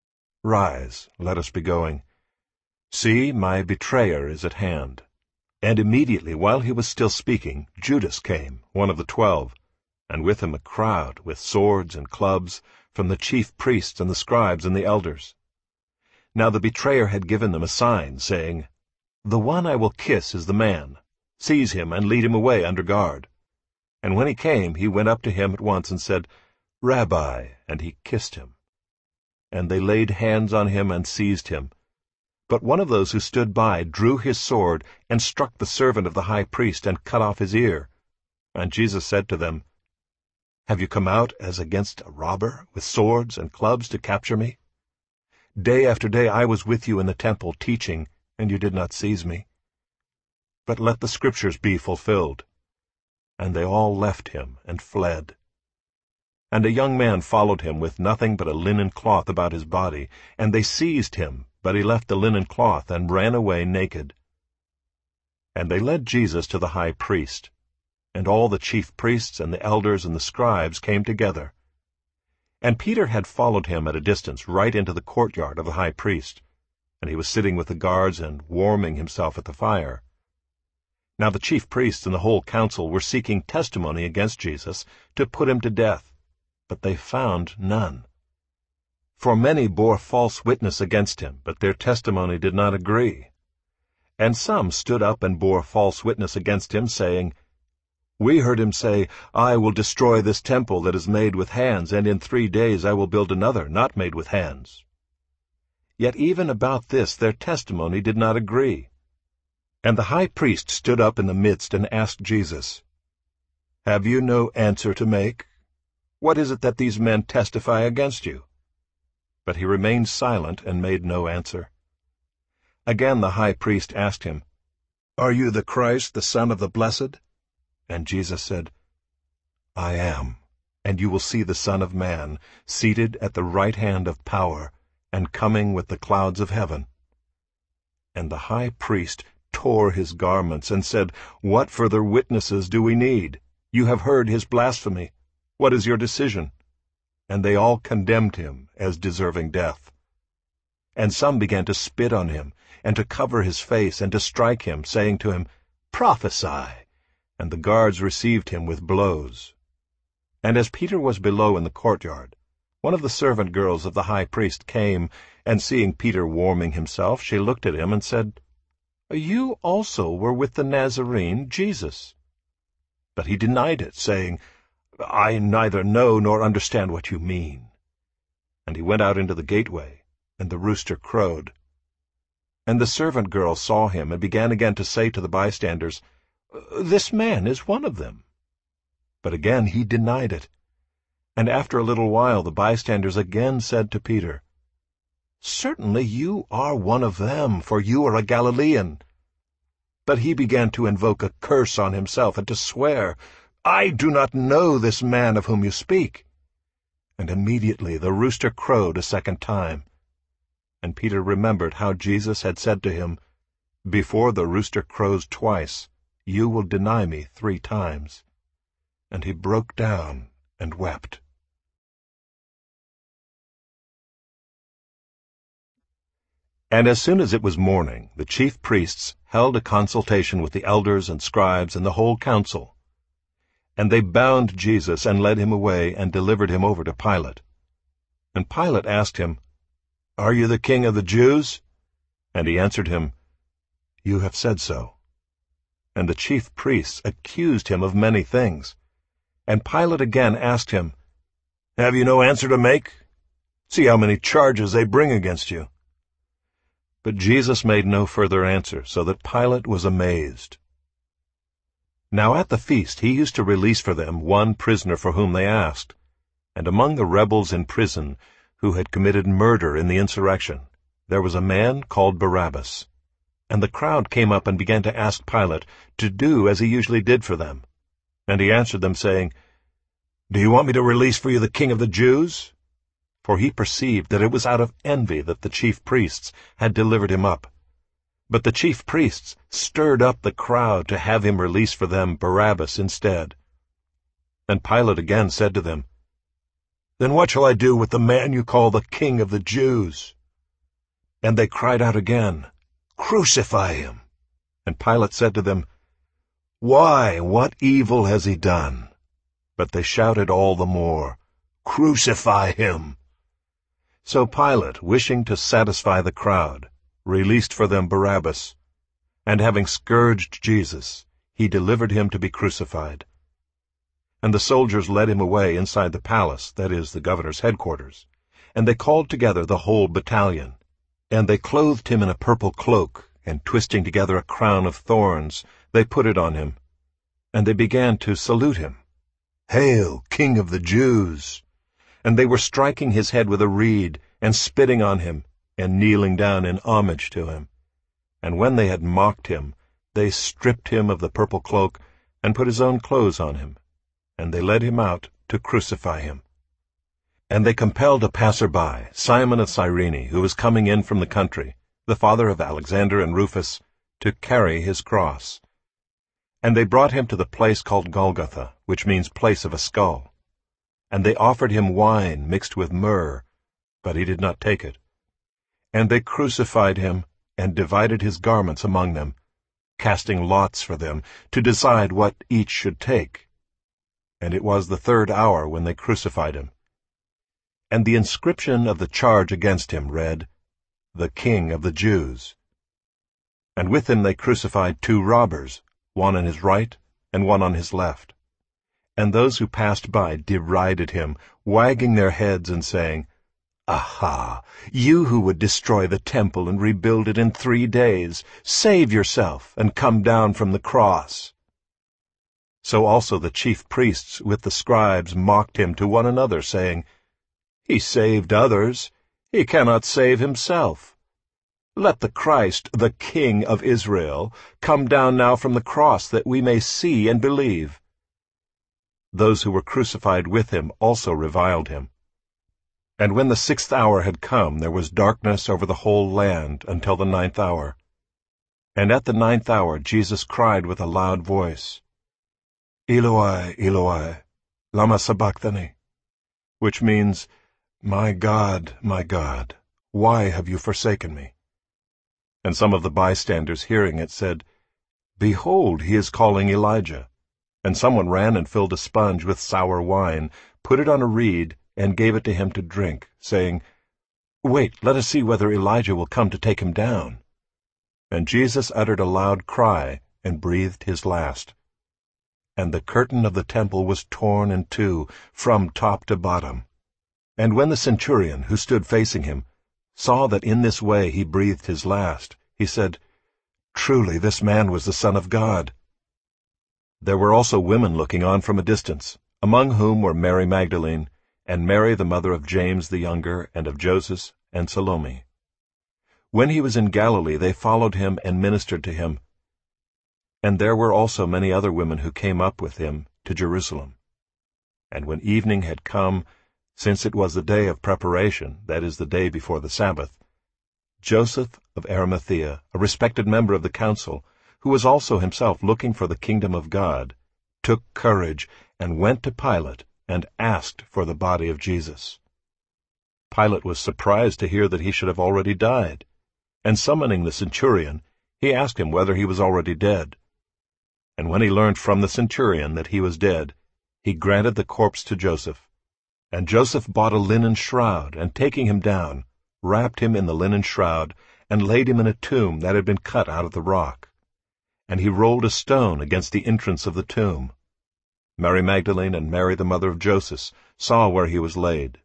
Rise, let us be going. See, my betrayer is at hand." And immediately, while he was still speaking, Judas came, one of the 12, and with him a crowd with swords and clubs from the chief priests and the scribes and the elders. Now the betrayer had given them a sign, saying, "The one I will kiss is the man. Seize him and lead him away under guard." And when he came, he went up to him at once and said, "Rabbi," and he kissed him. And they laid hands on him and seized him. But one of those who stood by drew his sword and struck the servant of the high priest and cut off his ear. And Jesus said to them, "Have you come out as against a robber, with swords and clubs to capture me? Day after day I was with you in the temple teaching, and you did not seize me. But let the Scriptures be fulfilled." And they all left him and fled. And a young man followed him with nothing but a linen cloth about his body, and they seized him, but he left the linen cloth and ran away naked. And they led Jesus to the high priest, and all the chief priests and the elders and the scribes came together. And Peter had followed him at a distance right into the courtyard of the high priest, and he was sitting with the guards and warming himself at the fire. Now the chief priests and the whole council were seeking testimony against Jesus to put him to death, but they found none. For many bore false witness against him, but their testimony did not agree. And some stood up and bore false witness against him, saying, "We heard him say, 'I will destroy this temple that is made with hands, and in 3 days I will build another not made with hands.' Yet even about this their testimony did not agree. And the high priest stood up in the midst and asked Jesus, 'Have you no answer to make? What is it that these men testify against you?' But he remained silent and made no answer. Again the high priest asked him, 'Are you the Christ, the Son of the Blessed?' And Jesus said, 'I am, and you will see the Son of Man seated at the right hand of power and coming with the clouds of heaven.' And the high priest tore his garments and said, 'What further witnesses do we need? You have heard his blasphemy. What is your decision?' And they all condemned him as deserving death. And some began to spit on him, and to cover his face, and to strike him, saying to him, 'Prophesy!' And the guards received him with blows. And as Peter was below in the courtyard, one of the servant girls of the high priest came, and seeing Peter warming himself, she looked at him and said, 'You also were with the Nazarene, Jesus.' But he denied it, saying, 'I neither know nor understand what you mean.' And he went out into the gateway, and the rooster crowed. And the servant girl saw him, and began again to say to the bystanders, 'This man is one of them.' But again he denied it. And after a little while the bystanders again said to Peter, "Certainly you are one of them, for you are a Galilean." But he began to invoke a curse on himself and to swear, "I do not know this man of whom you speak." And immediately the rooster crowed a second time. And Peter remembered how Jesus had said to him, "Before the rooster crows twice, you will deny me 3 times." And he broke down and wept. And as soon as it was morning, the chief priests held a consultation with the elders and scribes and the whole council. And they bound Jesus and led him away and delivered him over to Pilate. And Pilate asked him, "Are you the king of the Jews?" And he answered him, "You have said so." And the chief priests accused him of many things. And Pilate again asked him, "Have you no answer to make? See how many charges they bring against you." But Jesus made no further answer, so that Pilate was amazed. Now at the feast he used to release for them one prisoner for whom they asked. And among the rebels in prison, who had committed murder in the insurrection, there was a man called Barabbas. And the crowd came up and began to ask Pilate to do as he usually did for them. And he answered them, saying, "Do you want me to release for you the king of the Jews?" For he perceived that it was out of envy that the chief priests had delivered him up. But the chief priests stirred up the crowd to have him release for them Barabbas instead. And Pilate again said to them, "Then what shall I do with the man you call the king of the Jews?" And they cried out again, "Crucify him!" And Pilate said to them, "Why, what evil has he done?" But they shouted all the more, "Crucify him!" So Pilate, wishing to satisfy the crowd, released for them Barabbas, and having scourged Jesus, he delivered him to be crucified. And the soldiers led him away inside the palace, that is, the governor's headquarters, and they called together the whole battalion. And they clothed him in a purple cloak, and twisting together a crown of thorns, they put it on him. And they began to salute him, "Hail, King of the Jews!" And they were striking his head with a reed, and spitting on him, and kneeling down in homage to him. And when they had mocked him, they stripped him of the purple cloak, and put his own clothes on him. And they led him out to crucify him. And they compelled a passer-by, Simon of Cyrene, who was coming in from the country, the father of Alexander and Rufus, to carry his cross. And they brought him to the place called Golgotha, which means place of a skull. And they offered him wine mixed with myrrh, but he did not take it. And they crucified him, and divided his garments among them, casting lots for them, to decide what each should take. And it was the 3rd hour when they crucified him. And the inscription of the charge against him read, "The King of the Jews." And with him they crucified 2 robbers, one on his right and one on his left. And those who passed by derided him, wagging their heads and saying, "Aha! You who would destroy the temple and rebuild it in 3 days, save yourself and come down from the cross." So also the chief priests with the scribes mocked him to one another, saying, "He saved others, he cannot save himself. Let the Christ, the King of Israel, come down now from the cross, that we may see and believe." Those who were crucified with him also reviled him. And when the 6th hour had come, there was darkness over the whole land until the 9th hour. And at the 9th hour Jesus cried with a loud voice, "Eloi, Eloi, lama sabachthani," which means, my God, why have you forsaken me?" And some of the bystanders hearing it said, "Behold, he is calling Elijah." And someone ran and filled a sponge with sour wine, put it on a reed, and gave it to him to drink, saying, "Wait, let us see whether Elijah will come to take him down." And Jesus uttered a loud cry, and breathed his last. And the curtain of the temple was torn in 2, from top to bottom. And when the centurion, who stood facing him, saw that in this way he breathed his last, he said, "Truly this man was the Son of God." There were also women looking on from a distance, among whom were Mary Magdalene, and Mary the mother of James the younger, and of Joseph and Salome. When he was in Galilee, they followed him and ministered to him. And there were also many other women who came up with him to Jerusalem. And when evening had come, since it was the day of preparation, that is, the day before the Sabbath, Joseph of Arimathea, a respected member of the council, who was also himself looking for the kingdom of God, took courage and went to Pilate and asked for the body of Jesus. Pilate was surprised to hear that he should have already died, and summoning the centurion, he asked him whether he was already dead. And when he learned from the centurion that he was dead, he granted the corpse to Joseph. And Joseph bought a linen shroud, and taking him down, wrapped him in the linen shroud, and laid him in a tomb that had been cut out of the rock. And he rolled a stone against the entrance of the tomb. Mary Magdalene and Mary the mother of Joseph saw where he was laid.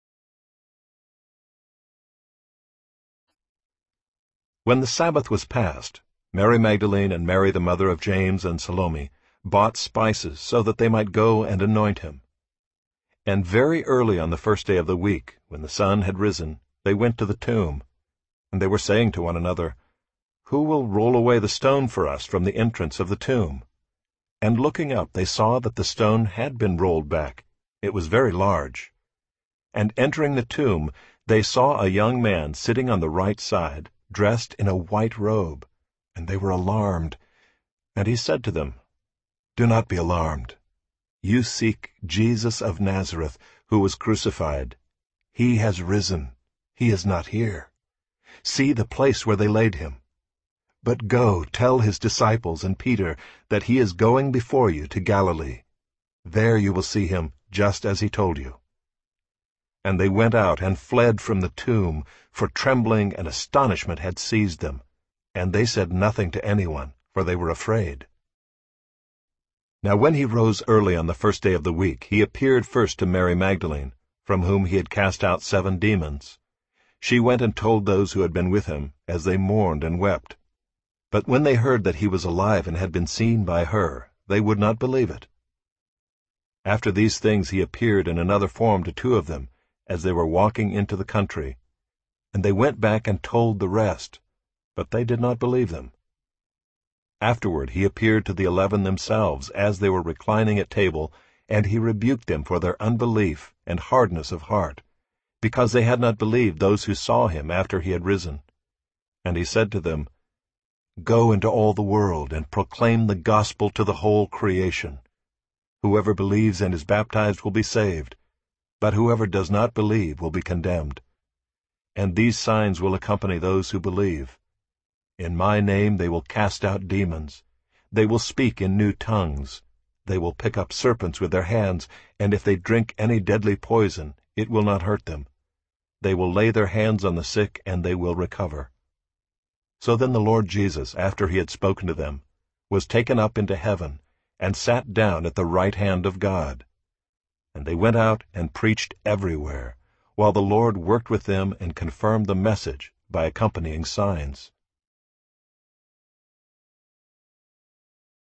When the Sabbath was past, Mary Magdalene and Mary the mother of James and Salome bought spices so that they might go and anoint him. And very early on the first day of the week, when the sun had risen, they went to the tomb. And they were saying to one another, "Who will roll away the stone for us from the entrance of the tomb?" And looking up, they saw that the stone had been rolled back. It was very large. And entering the tomb, they saw a young man sitting on the right side, dressed in a white robe, and they were alarmed. And he said to them, "Do not be alarmed. You seek Jesus of Nazareth, who was crucified. He has risen. He is not here. See the place where they laid him. But go, tell his disciples and Peter that he is going before you to Galilee. There you will see him, just as he told you." And they went out and fled from the tomb, for trembling and astonishment had seized them, and they said nothing to anyone, for they were afraid. Now when he rose early on the first day of the week, he appeared first to Mary Magdalene, from whom he had cast out 7 demons. She went and told those who had been with him, as they mourned and wept. But when they heard that he was alive and had been seen by her, they would not believe it. After these things he appeared in another form to 2 of them, as they were walking into the country. And they went back and told the rest, but they did not believe them. Afterward he appeared to the 11 themselves, as they were reclining at table, and he rebuked them for their unbelief and hardness of heart, because they had not believed those who saw him after he had risen. And he said to them, "Go into all the world and proclaim the gospel to the whole creation. Whoever believes and is baptized will be saved, but whoever does not believe will be condemned. And these signs will accompany those who believe. In my name they will cast out demons. They will speak in new tongues. They will pick up serpents with their hands, and if they drink any deadly poison, it will not hurt them. They will lay their hands on the sick, and they will recover." So then the Lord Jesus, after he had spoken to them, was taken up into heaven, and sat down at the right hand of God. And they went out and preached everywhere, while the Lord worked with them and confirmed the message by accompanying signs.